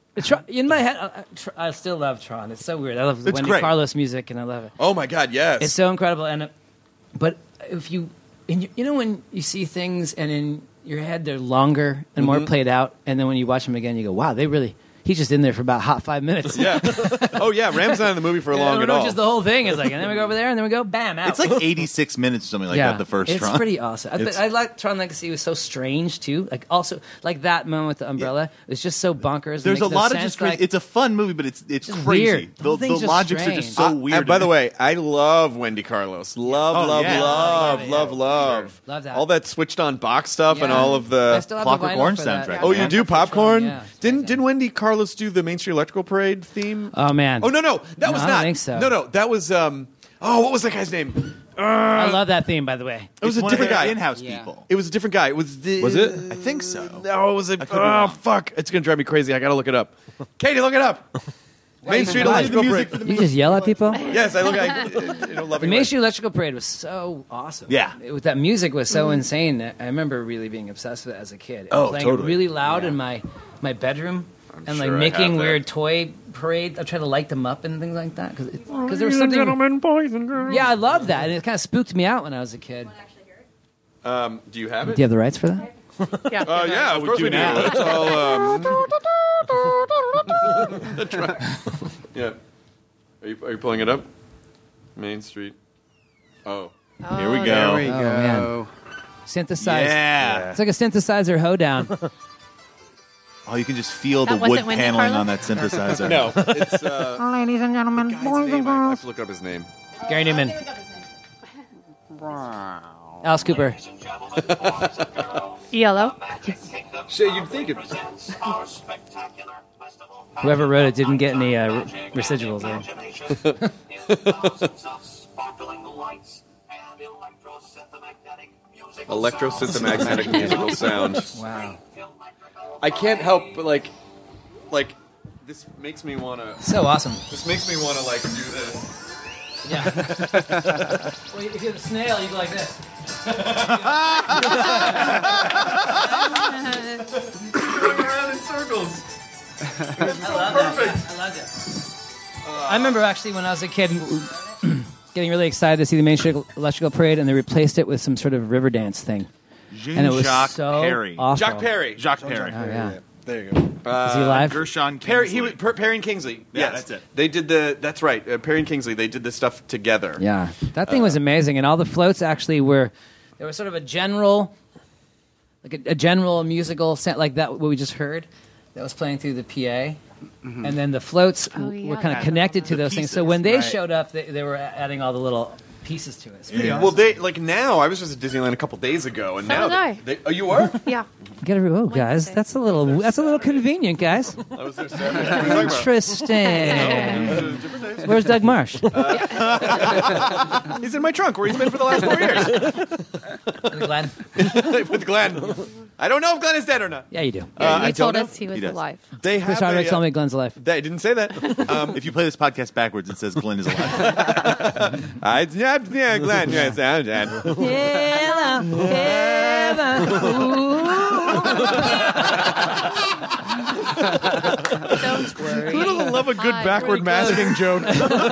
Tron, in my head, I, I, I still love Tron. It's so weird. I love It's Wendy great. Carlos music, and I love it. Oh my God, yes. It's so incredible. And uh, but if you, and you, you know, when you see things and in your head they're longer and more Mhm. played out, and then when you watch them again, you go, "Wow, they really." He's just in there for about hot five minutes. Yeah. Oh yeah, Ram's not in the movie for long no, at no, all. Just the whole thing is like, and then we go over there, and then we go, bam, out. It's like eighty-six minutes or something like yeah, that, the first it's Tron. pretty awesome. I, th- It's- I like Tron Legacy. It was so strange too. Like also like that moment with the umbrella. It's just so bonkers. It There's a makes no lot of sense, just crazy. like- it's a fun movie, but it's it's Just crazy. weird. The The, whole the thing's just logics are strange. just so Uh, weird. And by the way, I love Wendy Carlos. Love, Oh, love, yeah. love, Yeah, love, yeah. love. Love that. All that switched on box stuff and Yeah. all of I the still have Clockwork the vinyl Orange for that. soundtrack. Oh, you do popcorn? Yeah. Didn't didn't Wendy Carlos do the Main Street Electrical Parade theme? Oh man. Oh no no that No, was I not. don't think so. No no that was um. Oh, what was that guy's name? I love that theme, by the way. It was It's a one of different their guy. in-house Yeah. people. It was a different guy. It was the, Was it? I think so. No, it was a. could be Oh wrong. fuck! It's gonna drive me crazy. I gotta look it up. Katie, look it up. Main Street Why? Electrical The music Parade. You just yell at people. Yes, I look. I, you know, The loving. Main Street Electrical Parade was so awesome. Yeah. It, was- that music was so insane. That I remember really being obsessed with it as a kid. And Oh, playing totally. it really loud in my my bedroom. And like sure I making have that. weird toy parade. I try to light them up and things like that because because there was something. boys and girls. Yeah, I love that, and it kind of spooked me out when I was a kid. Um, do you have Do it? you have the rights for that? Yeah. Uh, yeah, of we course do we do. now. It's all. Um, That's right. Yeah. Are you, are you pulling it up? Main Street. Oh. Here we go. There we Oh, go. man. Synthesized. Yeah. It's like a synthesizer hoedown. Oh, you can just feel That the wasn't wood Wendy paneling Carlos? on that synthesizer. No, it's. Uh, Ladies and gentlemen, guy's boys and name. I, I girls. have to look up his name. Gary Newman. Alice Cooper. Yellow. Shit, you'd think it. Whoever wrote it didn't get any uh, re- residuals there. Electrosynthomagnetic musical sound. Wow. I can't help but like, like, this makes me wanna. So awesome. This makes me wanna like do this. Yeah. Well, if you have a snail, you go like this. Going around in circles. It's so I love perfect. that. I loved it. I remember actually when I was a kid getting really excited to see the Main Street Electrical Parade, and they replaced it with some sort of river dance thing. And it was Jacques so Perry. awful. Jack Perry. Jacques Perry. Oh, yeah. There you go. Is he alive? Gershon Perry, Kingsley. he was Per- Perry and Kingsley. Yeah, Yes. that's it. They did the. That's right. Uh, Perry and Kingsley. They did this stuff together. Yeah, that thing was amazing, and all the floats actually were. There was sort of a general, like a, a general musical set like that. What we just heard, that was playing through the P A, and then the floats Oh, w- were yeah. kind of connected to The those things. So pieces, when they right. showed up, they, they were adding all the little pieces to it. It's pretty Well, they like now. I was just at Disneyland a couple days ago, and So now was I. they, they- oh, you were? Yeah. Get a, oh, guys, Wednesday. that's a little that's a little convenient, guys. I was there Saturday. What are you talking about? Interesting. Different days. Where's Doug Marsh? He's in my trunk where he's been for the last four years Glenn? with Glenn. I don't know if Glenn is dead or not. Yeah, you do. Uh, he I told don't us he was He does. alive. They have. Chris Hardwick a, uh, told me Glenn's alive. They didn't say that. Um, If you play this podcast backwards, it says Glenn is alive. I, yeah, yeah, Glenn. Yes, I'm dead. Don't worry. Who doesn't love a good Hi. backward masking joke?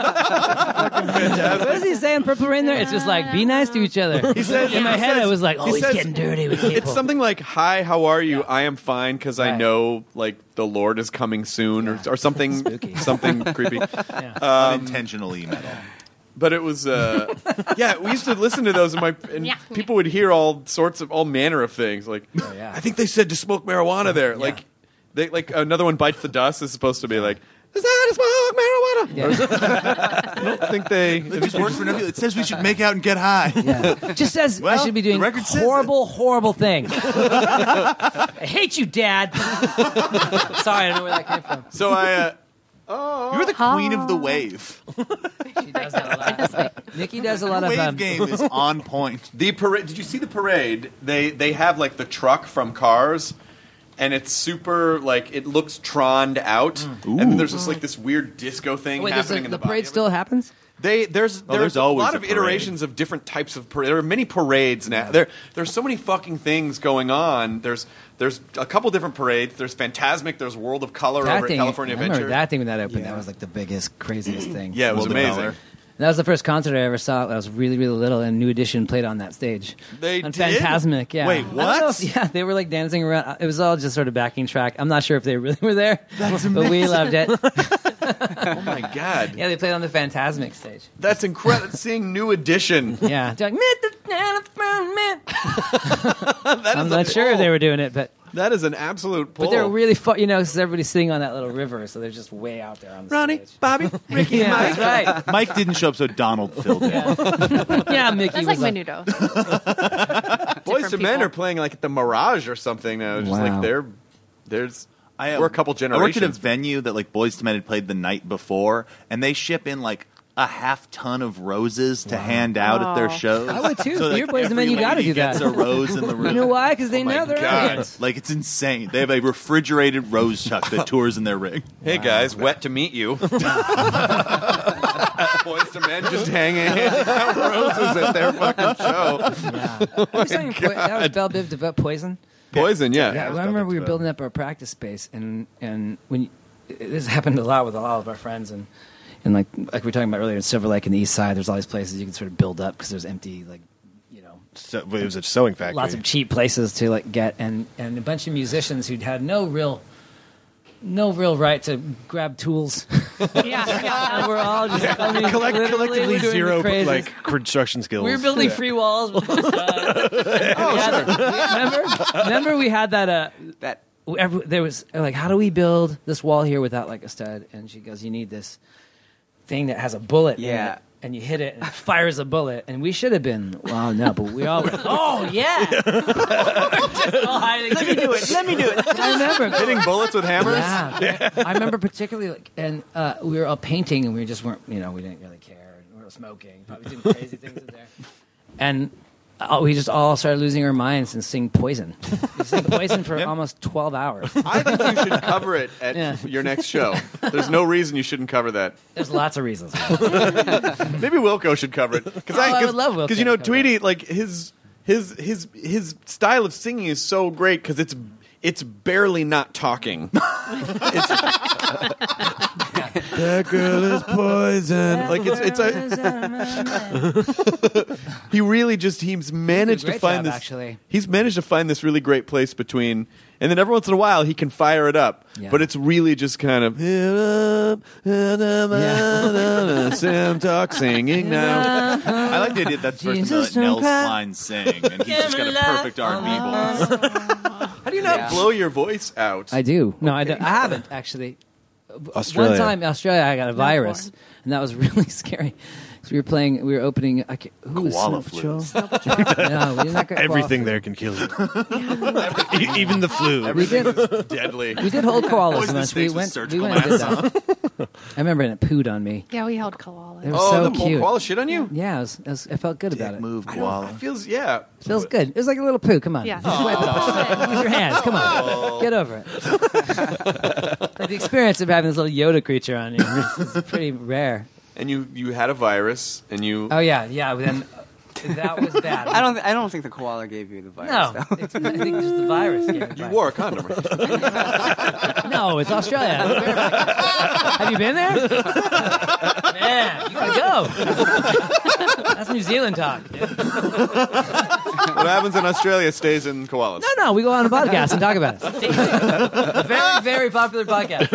What does he say in Purple Rain there? It's just like, be nice to each other. He says- in my he head, says- I was like, oh, he he's says- getting dirty with people. It's something like, "Hi, how are you? I am fine because I Right. know like the Lord is coming soon," or, or something, Spooky. something creepy. Unintentionally metal. But it was, uh, yeah, we used to listen to those, and my and Yeah. people would hear all sorts of all manner of things. Like, Oh, yeah. I think they said to smoke marijuana there. Like, they like another one bites the dust is supposed to be like, "Is that to smoke marijuana?" Yeah. I don't think they. It just works for no. It says we should make out and get high. Yeah. Just says I Well, should be the doing record says horrible, horrible things. I hate you, Dad. Sorry, I don't know where that came from. So I. Uh, oh, You're the queen of the wave. She does that a lot. Nikki does a lot of Wave um, game is on point. The parade. Did you see the parade? They they have like the truck from Cars, and it's super like it looks Troned out, and then there's just like this weird disco thing Wait, does happening the, in the the body parade of it. still happens? They there's Oh, there's, there's a always lot a of parade. iterations of different types of parades. There are many parades now. There there's so many fucking things going on. There's there's a couple different parades. There's Phantasmic. There's World of Color That over thing, at California I remember Adventure. that thing when that opened. That was like the biggest, craziest thing. Yeah, it was World of amazing. Color. That was the first concert I ever saw. I was really, really little, and New Edition played on that stage. They on did? Phantasmic, yeah. Wait, I don't know what? if- yeah, they were like dancing around. It was all just sort of backing track. I'm not sure if they really were there, but we loved it. Oh my god, Yeah, they played on the Phantasmic stage. that's incredible! Seeing New Edition. Yeah, doing, That I'm is a not sure if pull. they were doing it, but That is an absolute pull. but they were really fun, you know, because everybody's sitting on that little river, so they're just way out there on the Ronnie, stage. Bobby, Ricky, Yeah, Mike. that's right. Mike didn't show up, so Donald filled in. Yeah, Mickey That's like was like, Menudo. Boys to different Men people. are playing like at the Mirage or something now. Just Wow. like they're there's I, uh, we're a couple I worked at a generations. venue that like Boyz two Men had played the night before, and they ship in like a half ton of roses to hand out at their Wow. shows. I would too. So, like, Your Boys to Men, every you gotta lady do that. gets a rose in the room. you know why? Because they my know they're God. aliens. Like it's insane. They have a refrigerated rose chuck that tours in their ring. Hey guys, wet to meet you. Boys to Men just hanging out roses at their fucking show. Yeah. I was saying po- that was Belle Biv DeVoe Poison. Poison, yeah. Yeah, I remember we were building up our practice space, and and when you, this happened a lot with a lot of our friends, and and like like we were talking about earlier in Silver Lake and the East Side, there's all these places you can sort of build up because there's empty like you know So, it was a sewing factory. lots of cheap places to like get, and and a bunch of musicians who'd had no real. No real right to grab tools. Yeah, yeah. And we're all just I mean, Collect, literally collectively doing the zero craziest- like construction skills. We were building free walls. With this, uh, oh, sure. Remember? Remember we had that. Uh, That every, there was like, how do we build this wall here without like a stud? And she goes, you need this thing that has a bullet. Yeah. In it, and you hit it, and it fires a bullet. And we should have been. Well, no, but we all. Were, oh yeah. We're just all hiding. Let me do it. Let me do it. I remember Hitting bullets with hammers? yeah, I remember particularly, like, and uh, we were all painting, and we just weren't, you know, we didn't really care. And we were smoking, probably doing crazy things in there, and uh, we just all started losing our minds and sing Poison. We sang Poison for almost twelve hours. I think you should cover it at Yeah. your next show. There's no reason you shouldn't cover that. There's lots of reasons. Maybe Wilco should cover it because Oh, I would love Wilco Because you know, to cover Tweety, like his his his his style of singing is so great because it's it's barely not talking. It's, that girl is poison. Like it's it's a. He really just he's managed to great find job, this. actually. He's managed to find this really great place between. And then every once in a while he can fire it up, Yeah. but it's really just kind of Sam talk singing now. I like the idea that's the first time Jesus that Nels don't cry. Klein sang, and he's just got a perfect R and B voice. How do you not Yeah. blow your voice out? I do. No, I, don't, I haven't actually. Australia. One time, Australia, I got a virus, and that was really scary. So we were playing, we were opening. I can't, who was Koala Snow flu. Patrol? No, we did not get Everything koala there can kill you. E- Even the flu. flu. We did. Deadly. We did hold koalas Poisonous once. We snakes with went. We surgical went and did that. I remember it pooed on me. Yeah, we held koalas. It was Oh, so the cute. koala shit on you? Yeah, it was, it was, I felt good about Dick it. move, I koala. It feels yeah. Feels good. It was like a little poo. Come on. Yeah. Just wipe it off. Use your hands. Come on. Get over it. Like the experience of having this little Yoda creature on you is pretty rare. And you you had a virus, and you. Oh yeah, yeah. Then that was bad. I don't. Th- I don't think the koala gave you the virus. No, though. it's, I think just the virus. Gave it You back. wore a condom. Right? No, it's Australia. Have you been there? Man, you gotta go. That's New Zealand talk. Dude. What happens in Australia stays in koalas. No, no, we go on a podcast and talk about it. A very, very popular podcast.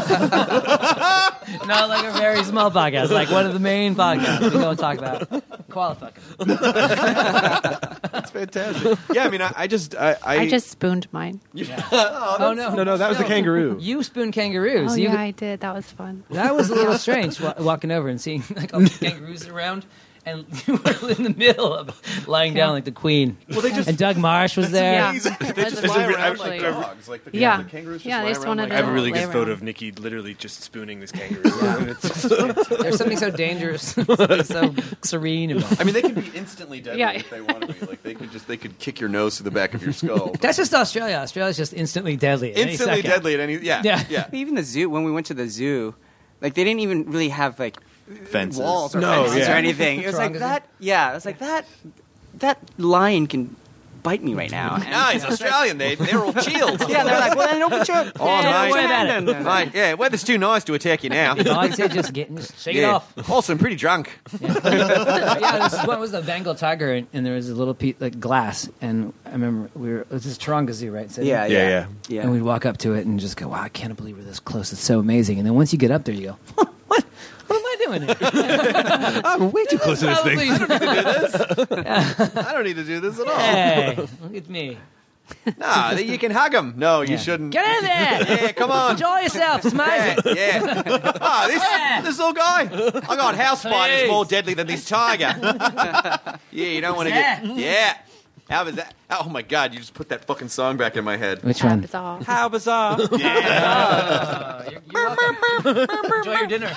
Not like a very small podcast, like one of the main podcasts. We go and talk about koala fucking. That's fantastic. Yeah, I mean, I, I just I, I, I just spooned mine. Oh no, No, no, that was the kangaroo. You spoon kangaroos. Oh you, yeah, I did. That was fun. That was a little strange wa- walking over and seeing like all these kangaroos around, and you were in the middle of lying down like the queen. Well, they just And Doug Marsh was there. Yeah. they just That's fly a- around actually- like dogs. Like the, Yeah. the kangaroos just Yeah, fly they just around wanted like I have a really Lay good photo around. of Nikki literally just spooning this kangaroo. It's just- There's something so dangerous, something so serene about it. I mean, they could be instantly deadly Yeah. if they want to be. Like they could just they could kick your nose through the back of your skull. That's just Australia. Australia's just instantly deadly. at any Instantly second. deadly at any. Yeah, Yeah. yeah. Even the zoo. When we went to the zoo, like they didn't even really have like Fences. walls or No, fences yeah. or anything. It was like Strong, that. Yeah, it was like that. That lion can bite me right now. And- Nah, he's Australian. They they're all chilled. yeah, they're like, well, then open your. Oh, yeah, mate. put your Wait hand a in minute. there. Mate, yeah, weather's too nice to attack you now. No, I'd say just get just shake it Yeah. off. Also, I'm pretty drunk. Yeah, this is what was the Bengal tiger, and, and there was a little piece like glass, and I remember we were. It was this Tarongazi, right? Sydney? Yeah, Yeah, yeah, yeah. yeah. And we'd walk up to it and just go, "Wow, I can't believe we're this close. It's so amazing." And then once you get up there, you go, "What? What am I doing here?" I'm way too close to this thing. Probably- I don't need to do this at all. Hey, look at me. Nah, you can hug him. No, you Yeah. shouldn't. Get in there. Yeah, come on. Enjoy yourself. It's amazing. Yeah, yeah. Ah, this this little guy. I got house spiders Please. more deadly than this tiger. Yeah, you don't want to get. Yeah. How was that? Oh my God! You just put that fucking song back in my head. Which How one? bizarre. How bizarre! Uh, you're, you're welcome. Enjoy your dinner.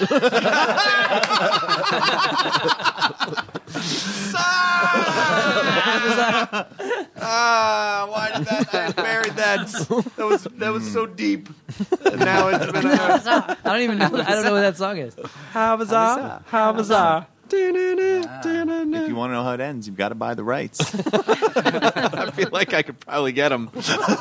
Ah, why did that? I buried that. That was that was so deep. And now it's been. I don't even know. I don't know what that song is. How bizarre! How bizarre! If you want to know how it ends, you've got to buy the rights. I feel like I could probably get them.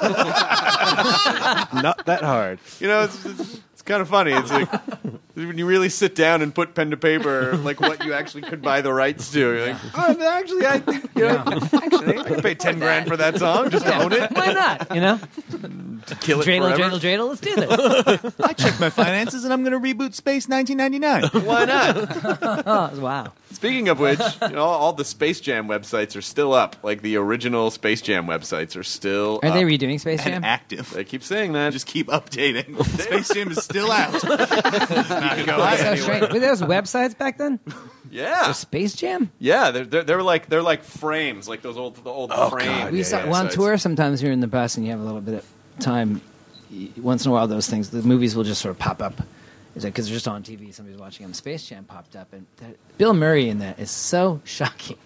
Not that hard. You know, it's, it's, it's kind of funny. It's like when you really sit down and put pen to paper, like what you actually could buy the rights to. You're like, oh, actually, I think you know, actually, I could pay ten grand for that song just to own it, Why not? You know, to kill it dreidel, forever. dreidel, dreidel. Let's do this. I checked my finances, and I'm going to reboot Space nineteen ninety-nine. Why not? Oh, wow. Speaking of which, you know, all the Space Jam websites are still up. Like the original Space Jam websites are still Are up. they redoing Space Jam? And active. They keep saying that. Just keep updating. Space Jam is still out. It's not going That's so anywhere. strange. Were there websites back then? yeah, Space Jam? yeah. They're, they're they're like they're like frames, like those old the old frames. We saw, well, on tour, sometimes you're in the bus and you have a little bit of time. y- Once in a while, those things, the movies will just sort of pop up. It's like, because they're just on T V, somebody's watching them. Space Jam popped up, and that, Bill Murray in that is so shocking.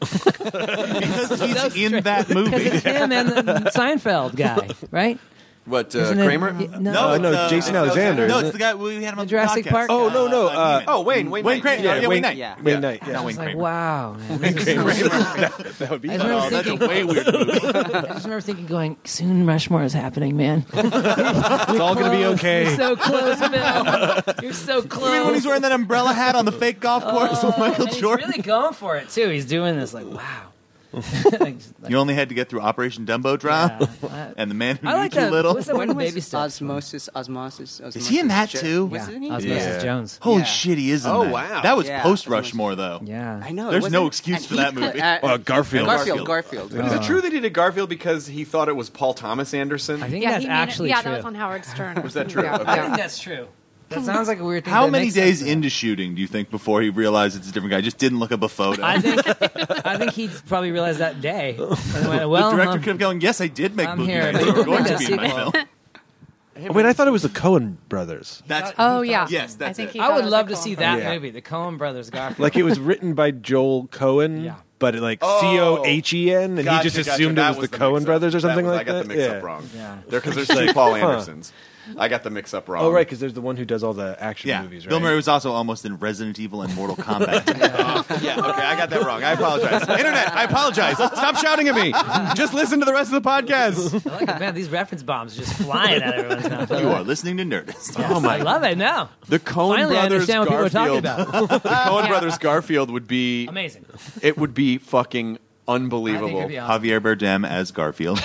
Because he's in that movie. Because it's him and the Seinfeld guy, right? What uh, Isn't it- Kramer? y- no, No, no, it's, uh, Jason Alexander, No, isn't it's the guy we had him on the Jurassic podcast. Park? Oh, no, no, Uh, uh, Neiman. Oh, Wayne, Wayne, Wayne Knight. Kramer. yeah, Yeah, Wayne Wayne- Knight. yeah. Wayne Knight. Not Yeah. Wayne It's like, Kramer. wow. Man, this is so- That would be. I remember Oh, that's a thinking, way weird movie. I just remember thinking, going, soon Rushmore is happening, man. It's all going to be okay. You're so close, Bill. You're so close. You mean when he's wearing that umbrella hat on the fake golf course with Michael And he's Jordan? really going for it, too. He's doing this like, wow. Like, You only had to get through Operation Dumbo Drop yeah. and The Man Who I Knew like Too that. Little. What's that one When was baby stuff? Osmosis, osmosis, osmosis. Is he in that Jo- too? Was Yeah. it he? Osmosis Yeah. Jones. Holy Yeah. shit, he is in Oh, that. wow. That was Yeah. post Rushmore, though. Yeah. I know. There's wasn't no it? excuse And for that Heathcliff- movie. Uh, Uh, Garfield. Garfield. Garfield. Is it true that he did Garfield because he thought it was Paul Thomas Anderson? I think Yeah, that's he made it- actually yeah, true. that was on Howard Stern. Was that true? Yeah. Okay. I think that's true. That sounds like a weird thing. How that many makes days sense. into shooting do you think before he realized it's a different guy? Just didn't look up a photo. I think I think he probably realized that day. And went, the well, director um, kept going, yes, I did make I'm Boogie here. Nights. They were going to Make be a in my sequel. film. Oh, wait, I thought it was the Coen brothers. That's Oh yeah. Yes, that's I think it. He I thought would it was love a to Coen see Brothers. that Yeah. movie, the Coen Brothers Garfield. Like it was written by Joel Coen, Yeah. but like Oh. C O H E N, and Gotcha, he just gotcha. assumed That it was, was the the Coen mix-up. brothers or That something was- like I got that. the mix yeah. up wrong. Yeah. There because there's two Paul huh. Andersons. I got the mix up wrong. Oh, right, because there's the one who does all the action Yeah, movies, right? Bill Murray was also almost in Resident Evil and Mortal Kombat. Yeah, okay, I got that wrong. I apologize. Internet, I apologize. Stop shouting at me. Just listen to the rest of the podcast. I like it, man. These reference bombs are just flying at everyone's mouth. You are listening to Nerdist. Oh my! I love it now. The Coen Finally, I Brothers understand what people are talking Garfield. about. The Coen Brothers Garfield would be Amazing. it would be fucking I unbelievable. think it'd be awesome. Javier Bardem as Garfield.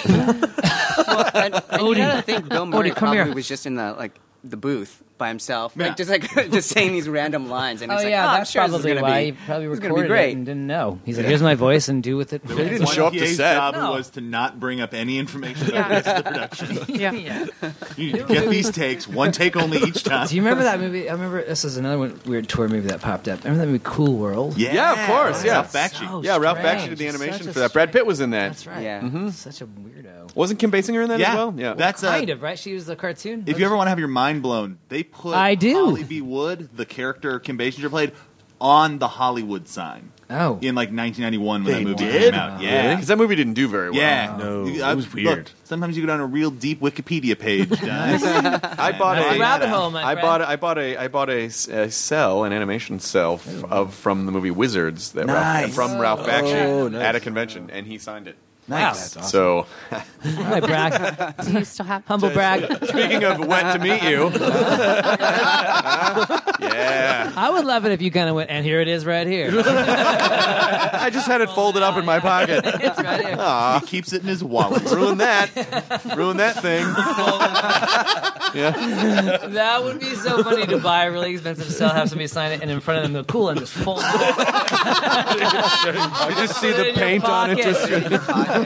Well, and, and you gotta think Bill Murray Odie, come probably here. was just in the like the booth by himself, Yeah. like just like just saying these random lines. And Oh he's like, yeah, oh, I'm that's sure this is probably gonna why be, he probably this is gonna recorded be great. it and didn't know. He's like, "Here's my voice, and do with it." He didn't show up to P A's set. job No. was to not bring up any information about Yeah. the rest of the production. Yeah. yeah. You need to get these takes, one take only each time. Do you remember that movie? I remember this is another one, weird tour movie that popped up. Remember that movie, Cool World? Yeah, Yeah, of course, yeah. Ralph Bakshi. So Yeah, Ralph strange. Bakshi did the It's animation such a for that. Brad Pitt was in that. That's right. Yeah. Such a weirdo. Wasn't Kim Basinger in that yeah, as well? Yeah. That's uh, Kind of, right? She was the cartoon. If you ever want to have your mind blown, they put I do. Holly B. Wood, the character Kim Basinger played, on the Hollywood sign. Oh. in like nineteen ninety-one when They that movie did? came out. Yeah. Because that movie didn't do very well. Yeah. No, You- it I- was look, weird. sometimes you go down a real deep Wikipedia page, guys. I bought That's a a rabbit hole, my I friend. bought a, I bought a I bought a, s- a cell, an animation cell f- of from the movie Wizards that Nice. Ralph, from Ralph Bakshi Oh, nice. at a convention, and he signed it. Nice. So, All right, brag. Do you still have Humble brag. speaking of wet to meet you, yeah, I would love it if you kind of went, and here it is right here. I just had it folded up in my pocket. It's right here. He keeps it in his wallet. Ruin that, ruin that thing. Yeah, That would be so funny to buy a really expensive cell, have somebody sign it, and in front of them the cool and just fold it. you just see Put it the in your paint on it. pocket. Just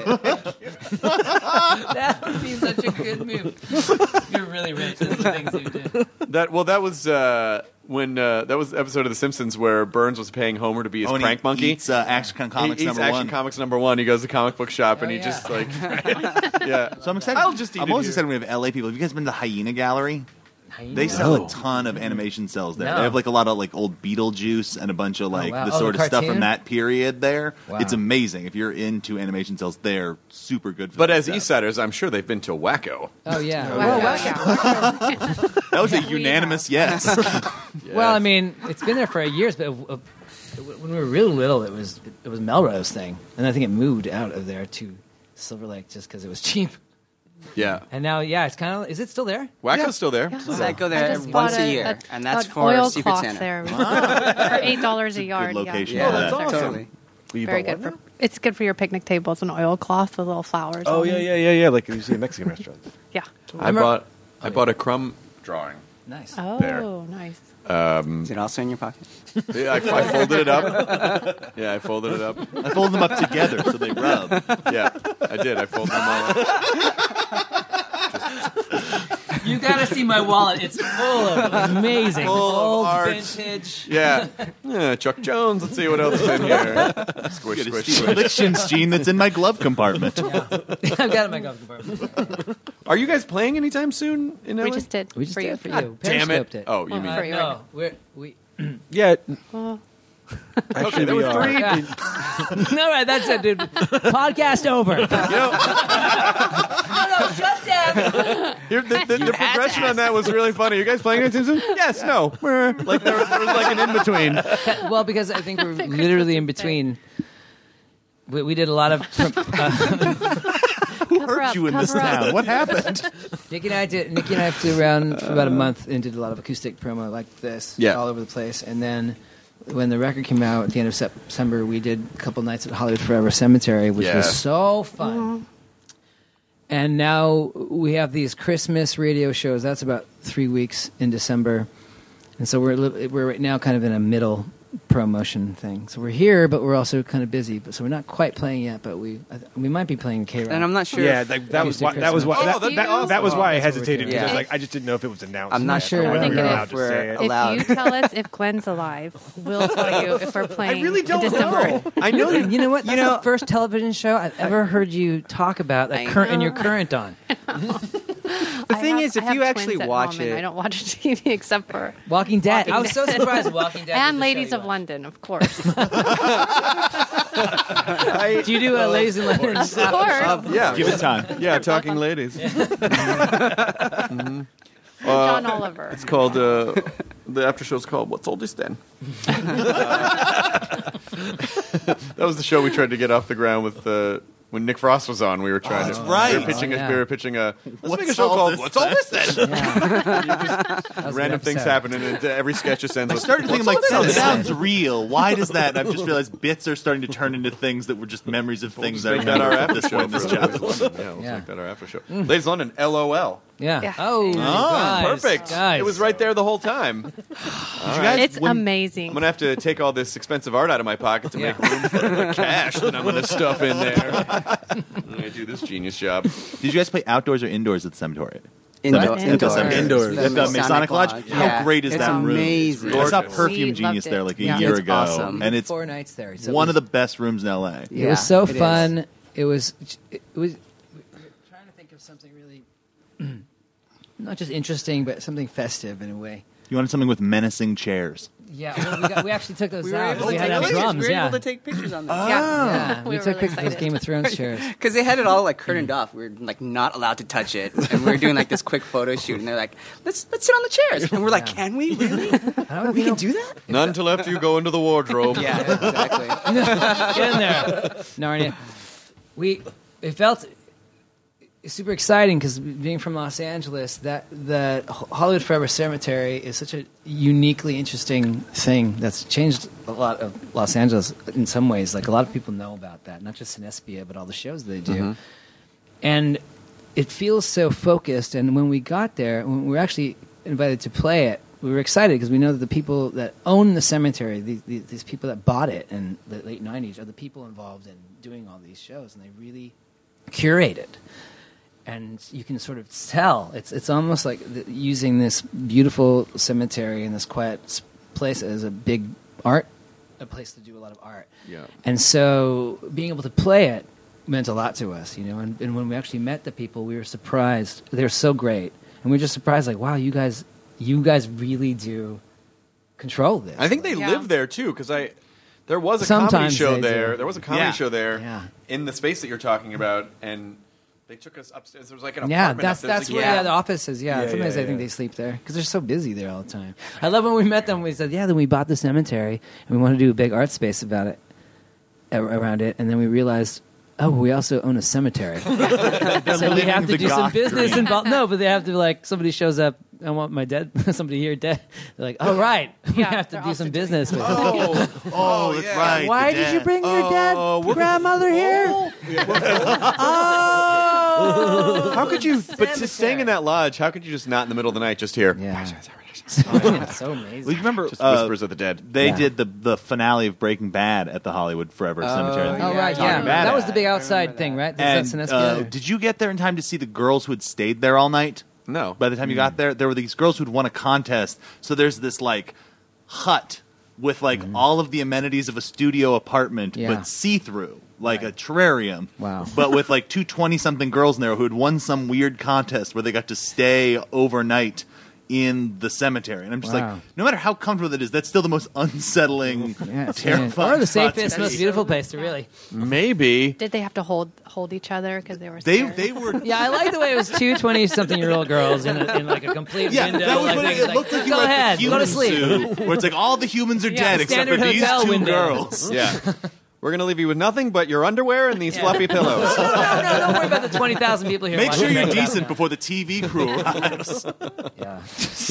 That would be such a good move. You're really rich. That's the things you do. that. Well, that was uh, when uh, that was the episode of The Simpsons where Burns was paying Homer to be his Oh, and prank he monkey. eats, uh, Action Comics he eats number Action one. Comics number one. He goes to the comic book shop and Oh, he yeah. just like, yeah. So I'm excited. I'll just eat I'm it always here. excited when we have L A people. Have you guys been to the Hyena Gallery? Hyena? They sell No. a ton of animation cells there. No. They have like a lot of like old Beetlejuice and a bunch of like wow. the Oh, sort the of stuff cartoon? from that period there. Wow. It's amazing. If you're into animation cells, they're super good for But that as stuff. East Siders, I'm sure they've been to Wacko. Oh, yeah. Wow. Well, That was a We unanimous yes. well, I mean, it's been there for years, but uh, when we were real little, it was it was Melrose thing, and I think it moved out of there to Silver Lake just because it was cheap. Yeah. And now, yeah, it's kind of. Is it still there? Wacko's still there. So I go I there just once bought a year, and that's an for oil Secret cloth Santa. there for eight dollars a yard. location yeah, for that. It's Totally. Very good for. It's good for your picnic tables. An oil cloth with little flowers. Oh on yeah, it. yeah, yeah, yeah. Like you see in Mexican restaurants. Yeah. I bought I bought a crumb drawing. Nice. Oh, There. nice. Is it also in your pocket? Yeah, I, I folded it up. Yeah, I folded it up. I fold them up together so they rub. Yeah, I did. I folded them all up. You gotta see my wallet. It's full of amazing Full of old art. vintage. Yeah. Yeah, Chuck Jones. Let's see what else is in here. Squish, Get a squish, Steve squish. Lichtens gene that's in my glove compartment. I've got it in my glove compartment. Are you guys playing anytime soon in L A? We just did. We just for did you. it for you. Damn it. Periscoped it. Oh, you Well, mean. for Uh, you. no, we're we. Yeah. Well, Actually, there we were are. three. All right, that's it, dude. Podcast over. You know, Shut down. here, the, the, the progression on that was really funny. Are you guys playing anything soon? Yes, no. Like there, there was like an in between. Well, because I think we're literally in between. We, we did a lot of. Uh, Who hurt you in this cover up. town? What happened? Nicky and I did. Nicky and I flew around for about a month and did a lot of acoustic promo like this, Yeah. all over the place. And then when the record came out at the end of September, we did a couple nights at Hollywood Forever Cemetery, which Yeah. was so fun. And now we have these Christmas radio shows. That's about three weeks in December, and so we're li- we're right now kind of in a middle promotion thing. So we're here, but we're also kind of busy. But so we're not quite playing yet, but we I th- we might be playing K Rock. And I'm not sure. Yeah, if- that, that was Acoustic why. That was why. Christmas. That, If that, you- that was why I Oh, that's what we're hesitated doing. because I was Yeah. like, I just didn't know if it was announced. I'm not yet, sure or whether if we were it- allowed to we're say it. allowed. if you tell us if Glenn's alive, we'll tell you if we're playing I really don't in December. know. I know You know what? That's You know- the first television show I've ever heard you talk about that I current and know. you're current on. The I thing have- is, I if have you actually twins at watch home, and it, I don't watch T V except for Walking Dead. Walking I was so Dead. surprised. Walking Dead. was and the Ladies show of you London, of course. watched. Do you do a Ladies of London? Of course. Yeah, Give it time. yeah, talking ladies. Mhm. John Oliver. It's called uh, the after show's called "What's Oldest Then." That was the show we tried to get off the ground with uh, when Nick Frost was on. We were trying to. that's right. We were pitching. Oh, a, yeah. we were pitching a. Let's What's make a show all called this "What's All This Then." Yeah. That was a Random good things episode. happening, and every sketch just ends I with. started thinking, like, "What's all that this then?" sounds real. Why does that? And I've just realized bits are starting to turn into things that were just memories of things that Make are that our at after this show. point in this for Ladies chapter. of London. Yeah, we'll Yeah. make that our after show. Ladies of London, L O L. Yeah. Yeah. Oh, guys, Perfect. Guys. It was right there the whole time. Did you guys, It's when- amazing. I'm gonna have to take all this expensive art out of my pocket to Yeah. make room for the cash that I'm gonna stuff in there. I'm gonna do this genius job. Did you guys play outdoors or indoors at the cemetery? Indoor, Indoors. Indoors. The At the Masonic Lodge? How Yeah. great is It's that room? amazing. I saw Gorgeous. Perfume We Genius loved there it. like a Yeah. year It's ago, awesome. and it's four nights there. So it one was- of the best rooms in L A. It Yeah, was so it is. fun. It was. It was. We were trying to think of something really, not just interesting, but something festive in a way. You wanted something with menacing chairs. Yeah, well, we, got, we actually took those We were out. able We to had take to have pictures. drums. We were yeah. able to take pictures on them. Yeah, We we, were took really pictures of those excited. Game of Thrones chairs. Because they had it all like curtained off. We were like not allowed to touch it, and we were doing like this quick photo shoot. And they're like, "Let's let's sit on the chairs," and we're like, "Can we really? we can do that?" None until after you go into the wardrobe. Yeah, exactly. Get in there, Narnia. We it felt super exciting because being from Los Angeles, that the Hollywood Forever Cemetery is such a uniquely interesting thing that's changed a lot of Los Angeles in some ways. Like a lot of people know about that, not just Cinespia, but all the shows they do. Mm-hmm. And it feels so focused. And when we got there, when we were actually invited to play it, we were excited because we know that the people that own the cemetery, these, these people that bought it in the late nineties, are the people involved in doing all these shows, and they really curate it. And you can sort of tell it's it's almost like the, using this beautiful cemetery and this quiet s- place as a big art, a place to do a lot of art. Yeah. And so being able to play it meant a lot to us, you know. And, and when we actually met the people, we were surprised. They were so great, and we were just surprised, like, wow, you guys, you guys really do control this. I think they Yeah. live there too, because I there was a Sometimes comedy show they there. do. There was a comedy Yeah. show there Yeah. in the space that you're talking about, and they took us upstairs. There was like an Yeah, apartment. that's upstairs. that's Like, where yeah. yeah, the office is. Yeah, Yeah, sometimes yeah, I think yeah. they sleep there because they're so busy there all the time. I love when we met them. We said, "Yeah, then we bought the cemetery and we want to do a big art space about it, a- around it." And then we realized, oh, we also own a cemetery, so we have to the do some goth business dream. involved. No, but they have to like somebody shows up. I want my dead somebody here dead. They're like, oh right, we Yeah, have to they're do also some doing business with it. Oh, oh, that's yeah. right. Why the did you dad. bring your dead Oh, we're- grandmother here? Oh, How could you? But to staying in that lodge, how could you just not in the middle of the night just hear? Yeah. It's so amazing. Well, you remember Just uh, whispers of the dead. they Yeah. did the the finale of Breaking Bad at the Hollywood Forever Cemetery. Oh, Yeah, right, Talking yeah. Bad That was at the big it. I outside remember thing, that. right? And That's uh, Cinespia. did you get there in time to see the girls who had stayed there all night? No. By the time you got there, there were these girls who'd won a contest. So there's this like hut with like all of the amenities of a studio apartment, Yeah. but see through, like a terrarium. Wow. But with like two twenty-something girls in there who had won some weird contest where they got to stay overnight in the cemetery. And I'm just Wow. like, no matter how comfortable it is, that's still the most unsettling, Yeah, it's terrifying or the spot to safest, be. most beautiful place to really. Maybe. Did they have to hold hold each other because they were They scared? they were Yeah, I like the way it was two twenty-something-year-old girls in, a, in like a complete Yeah, window. that was like, what it, things it looked like. You go were ahead, at the go to human sleep. zoo, where it's like all the humans are Yeah, dead except for standard these hotel two window. girls. Yeah. We're gonna leave you with nothing but your underwear and these fluffy pillows. no, no, don't worry about the twenty thousand people here. Make sure watching you're Breaking Bad. decent before the T V crew arrives. Yeah.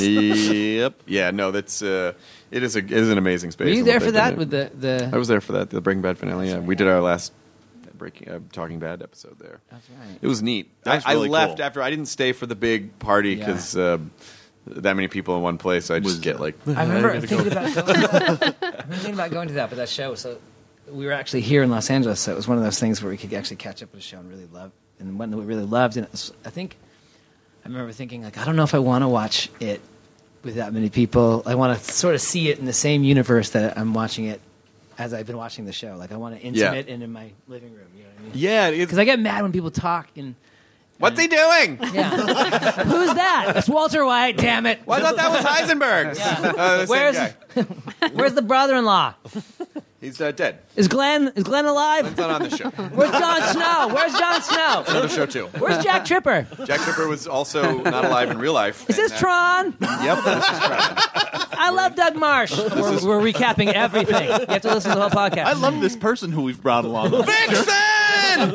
Yep. Yeah. No, that's uh, it is a it is an amazing space. Were you and there what for they've that done with there. the the? I was there for that the Breaking Bad finale. Yeah, we did our last Breaking uh, Talking Bad episode there. That's right. It was neat. That was I, really I left cool. after I didn't stay for the big party Yeah. because uh, that many people in one place. I just Was- get like. I remember thinking about going. I remember thinking about going to that, but that show. So we were actually here in Los Angeles, so it was one of those things where we could actually catch up with a show and really love, and one that we really loved. And it was, I think I remember thinking like, I don't know if I want to watch it with that many people. I want to sort of see it in the same universe that I'm watching it as I've been watching the show. Like I want to intimate and in my living room. You know what I mean? Yeah. It's, Because I get mad when people talk and. what's he doing? Yeah. Who's that? It's Walter White, damn it. Well, I thought that was Heisenberg. Yeah. Uh, the same Where's guy. Where's the brother-in-law? He's uh, dead. Is Glenn is Glenn alive? He's not on the show. Where's Jon Snow? Where's Jon Snow? Another show too. Where's Jack Tripper? Jack Tripper was also not alive in real life. Is this And, uh, Tron? Yep, this is Tron. I love Doug Marsh. We're, we're recapping everything. You have to listen to the whole podcast. I love this person who we've brought along. Vixen!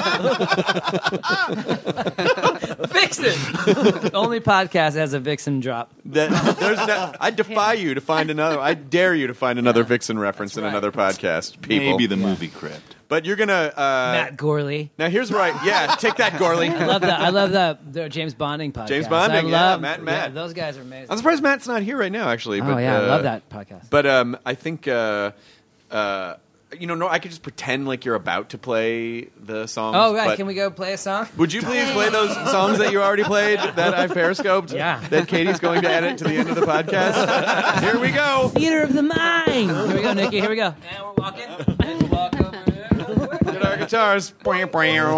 Vixen. Only podcast has a Vixen drop. That, there's no, I defy you to find another. I dare you to find another Vixen reference in right. another podcast. People, Maybe the movie Crypt. but you're gonna. Uh, Matt Gorley. now here's where I. Yeah, take that, Gorley. I love that. I love the, the James Bonding podcast. James Bonding, I yeah, love, Matt and Matt. Yeah, those guys are amazing. I'm surprised Matt's not here right now. Actually, Oh but, yeah, I uh, love that podcast. But um, I think. Uh, uh, you know, no, I could just pretend like you're about to play the songs. Oh right, but can we go play a song? Would you please play those songs that you already played that I've periscoped? Yeah. That Katie's going to edit to the end of the podcast. Here we go. Theater of the Mind. Here we go, Nikki. Here we go. And we're walking. And we'll walk over here. Get our guitar. guitars. Julie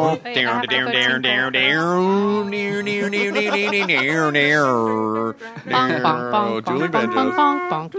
banjos.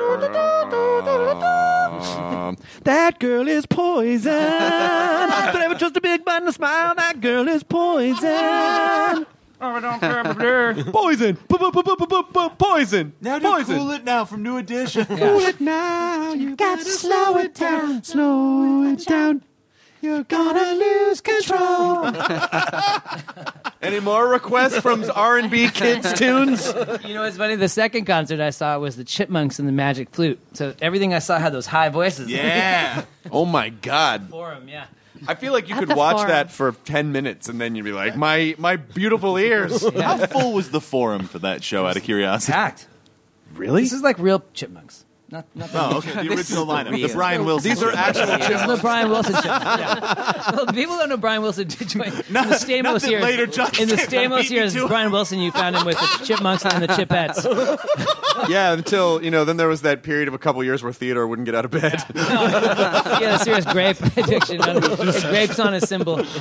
That girl is poison. Don't ever trust a big button to smile. That girl is poison. Poison. Poison. Now do Poison. Cool It Now from New Edition. Cool it now. You gotta slow it down. Slow it down. You're gonna lose control. Any more requests from R and B kids tunes? You know what's funny? The second concert I saw was the Chipmunks and the Magic Flute. So everything I saw had those high voices. Yeah. Oh my God. Forum, yeah. I feel like you At could the watch Forum. that for ten minutes and then you'd be like, my my beautiful ears. How full was the Forum for that show, out of curiosity? Packed. Really? This is like real Chipmunks. Not, not the Oh, okay. The original lineup. The real. Brian Wilson. These are actual This is chipmunks. the Brian Wilson show. Yeah. Well, people don't know Brian Wilson did join Not- in the Stamos not that years. later John in the Stamos Stamos beat years, me to it. Brian Wilson, you found him with the Chipmunks and the Chipettes. Yeah, until, you know, then there was that period of a couple years where Theodore wouldn't get out of bed. He had a serious grape addiction. On, grapes on his symbol. He's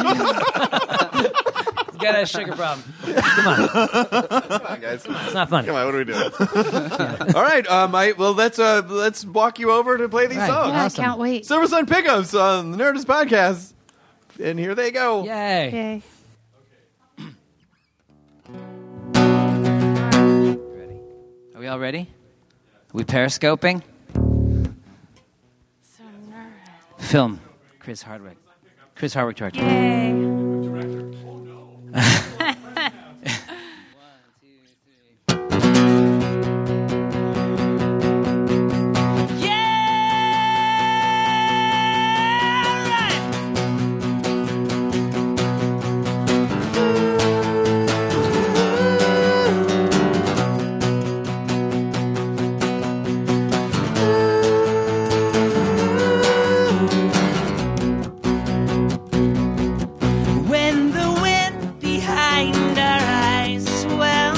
got a sugar problem. Come on, Come on, guys. it's not funny. Come on, what are we doing? All right, um, I, well, let's uh, let's walk you over to play these Right. songs. Yeah, Awesome. I can't wait. Silver Sun Pickups on the Nerdist Podcast. And here they go. Yay! Yay. Are we all ready? Are we periscoping? So nervous. Film. Chris Hardwick. Chris Hardwick director. Yay. When the wind behind our eyes swell,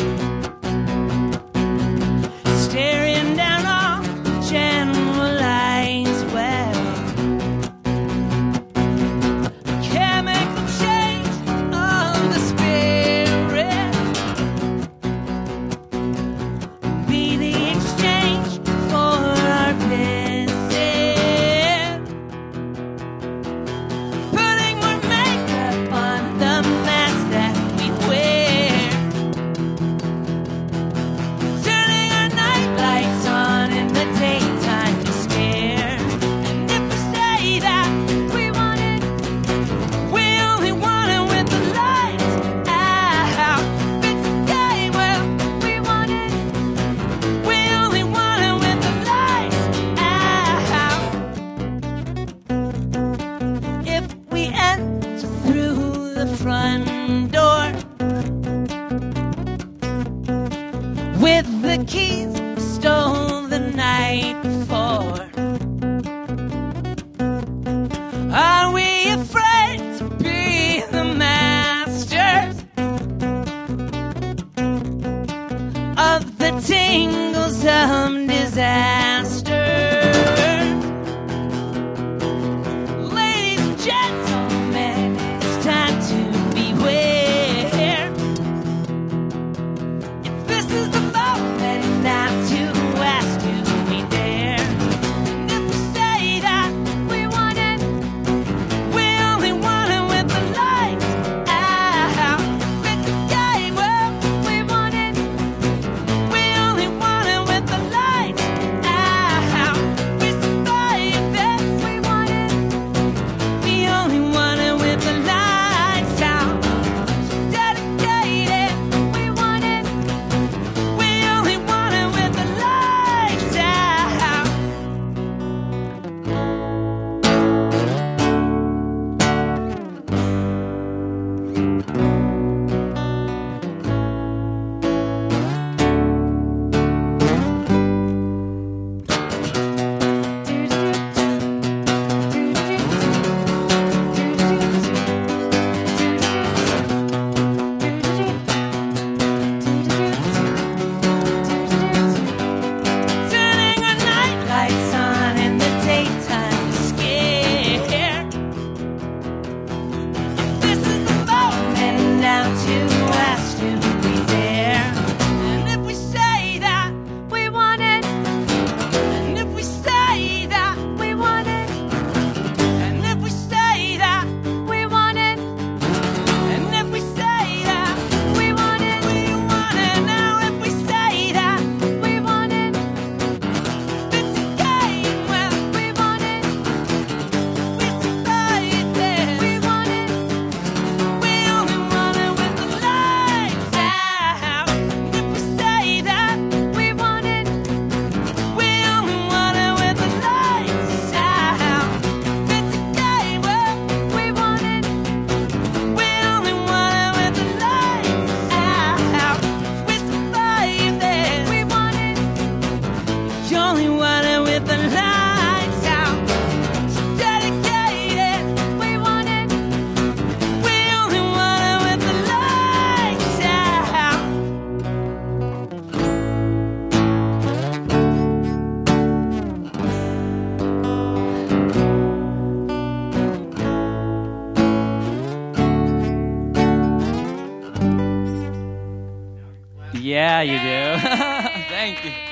staring down on the generalized well, can't make the change of the spirit, be the exchange for our visit. Putting more makeup on the mask that we wear, turning our night lights on in the daytime to scare. And if we say that we want it, we only want it with the lights out. If it's a day, well, we want it, we only want it with the lights out. If we enter through the front door with the keys we stole the night before, are we afraid to be the masters of the tingles of disaster? Ladies and gentlemen, it's time to beware. If this is the moment now to ask, do we dare? And if we say that we want it, we only want it with the lights out. If it's a day, well, we want it, we only want Yeah, you do. Thank you.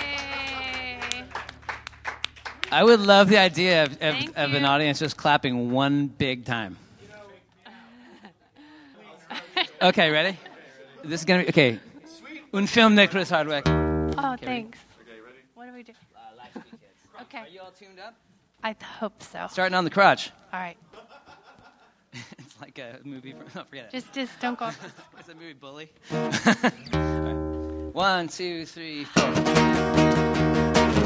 I would love the idea of, of, of an audience just clapping one big time. Okay, ready? This is gonna be okay. Un film de Chris Hardwick. Oh, thanks. Okay, ready? What do we do? Uh, Latchkey Kids. Okay. Are you all tuned up? I hope so. Starting on the crotch. All right. It's like a movie. From, oh, forget it. Just, just don't go. It's a movie, Bully. All right. One, two, three, four.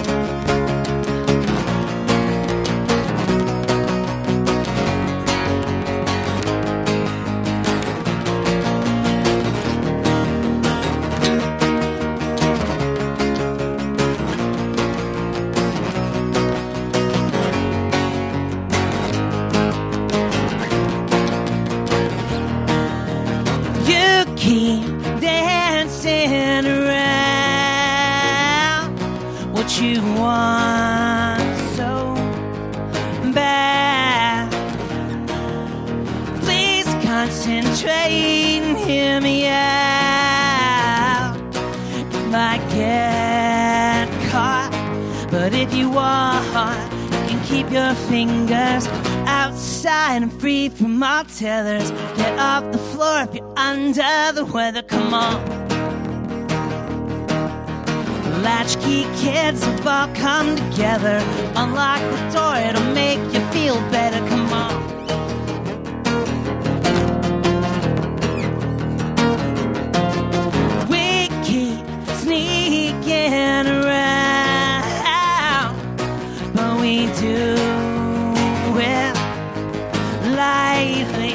You keep dancing around what you want so bad. Please concentrate and hear me out. You might get caught, but if you want, you can keep your fingers outside and free from all tethers. Get off the floor if you're under the weather. Come on. Latchkey kids have all come together. Unlock the door, it'll make you feel better. Come on. We keep sneaking around, but we do it lightly.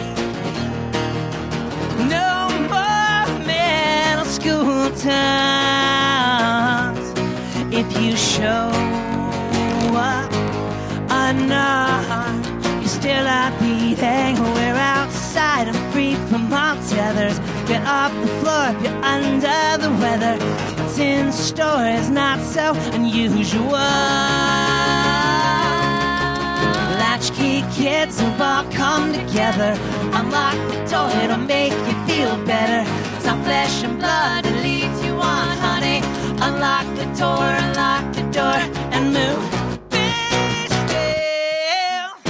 No more middle school times. If you show up unarmed, you still are beating. We're outside and free from all tethers. Get off the floor if you're under the weather. What's in store is not so unusual. Latchkey kids have all come together. Unlock the door, it'll make you feel better. It's not flesh and blood that leads you on, honey. Unlock the door, unlock the door, and move. Be still.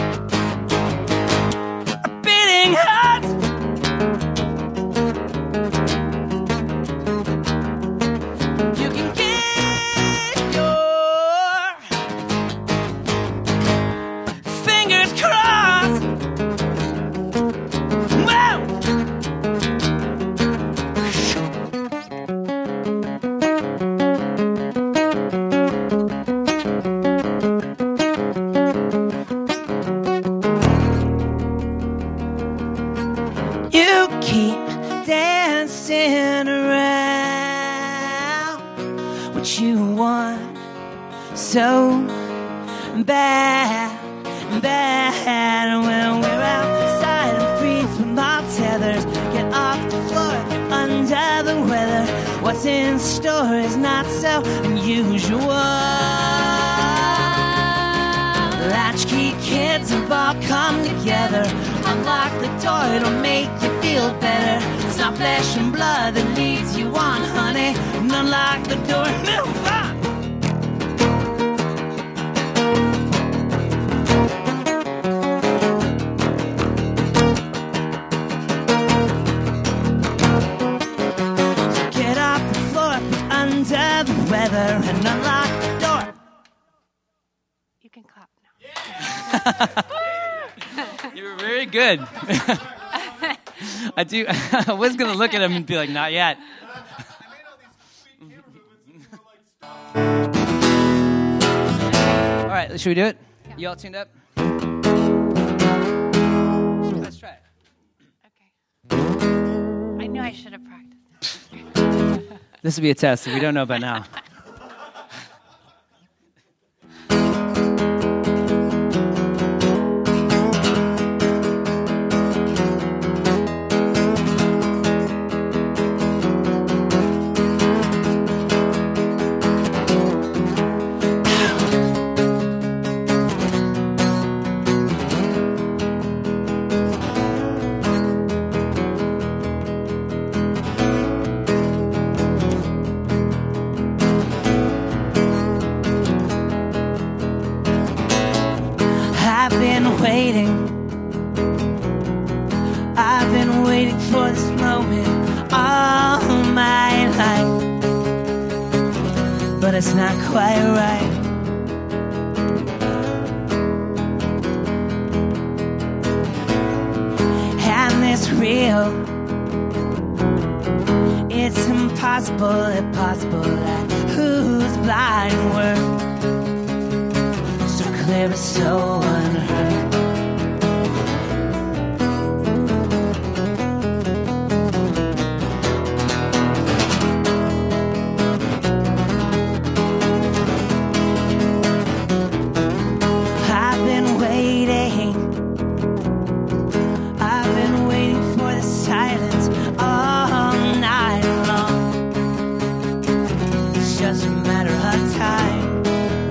A beating heart. You can get your fingers crossed. Whoa! You keep dancing around what you want so bad, bad. When we're outside and free from all tethers, get off the floor if you're under the weather. What's in store is not so unusual. Latchkey kids have all come together. Unlock the door, it'll make you feel better. It's not flesh and blood that leads you on, honey. And unlock the door, move on. So get off the floor if you're under the weather and unlock the door. You can clap now. You were very good. I do. I was gonna look at him and be like, "Not yet." All right, should we do it? You all tuned up? Let's try it. I knew I should have practiced. This will be a test if we don't know by now. I've been waiting for this moment all my life, but it's not quite right. And it's real. It's impossible, impossible that whose blind word so clear but so unheard. I've been waiting, I've been waiting for the silence all night long. It's just a matter of time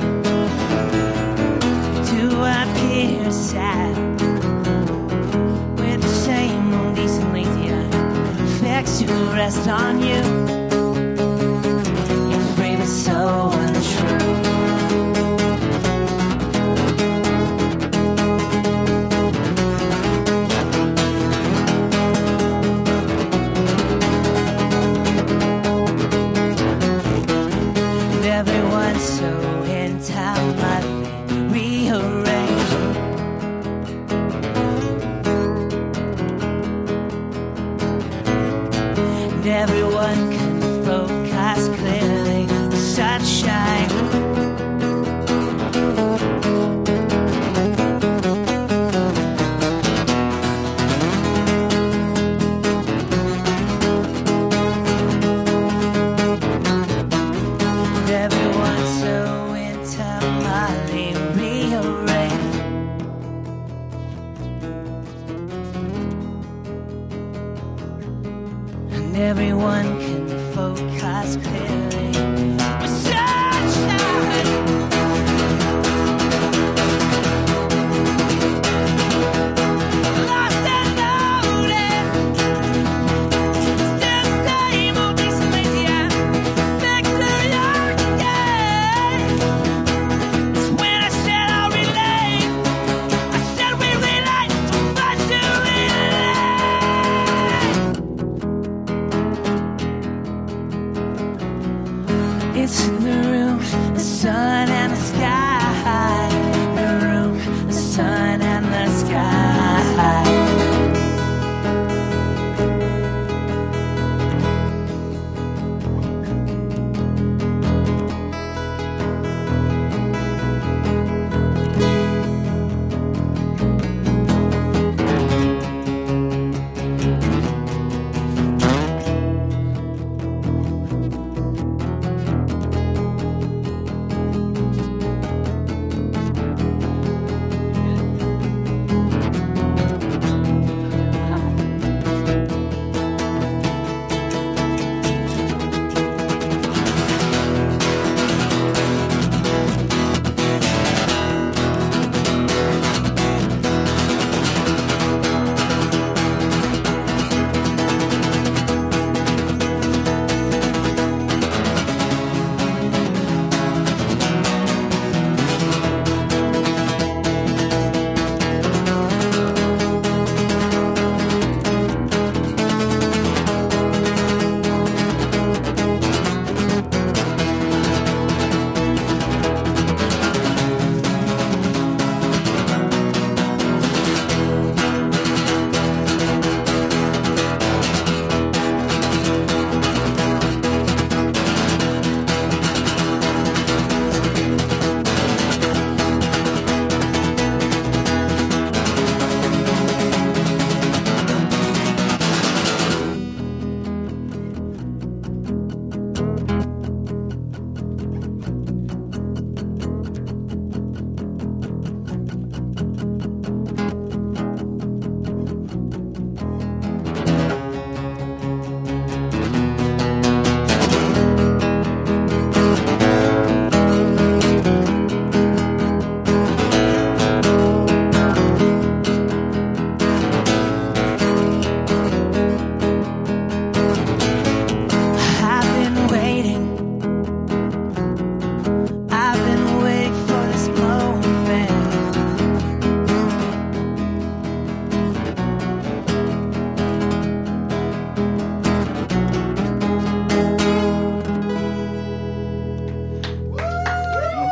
to appear sad with the same old decent lazy effects to rest on you. You're free but so untrue. Everyone's so entirely rearranged. And everyone can focus clearly on sunshine. Everyone's so entirely rearranged. And everyone can focus clearly with sunshine. Lost and loaded, still the same old decent lazy eye. Back to your game. It's when I said I'll relate. I said we relate, but to relate.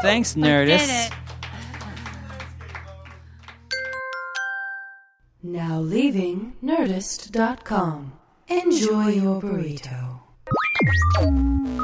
Thanks, We Nerdist. did it. Now leaving Nerdist dot com. Enjoy your burrito.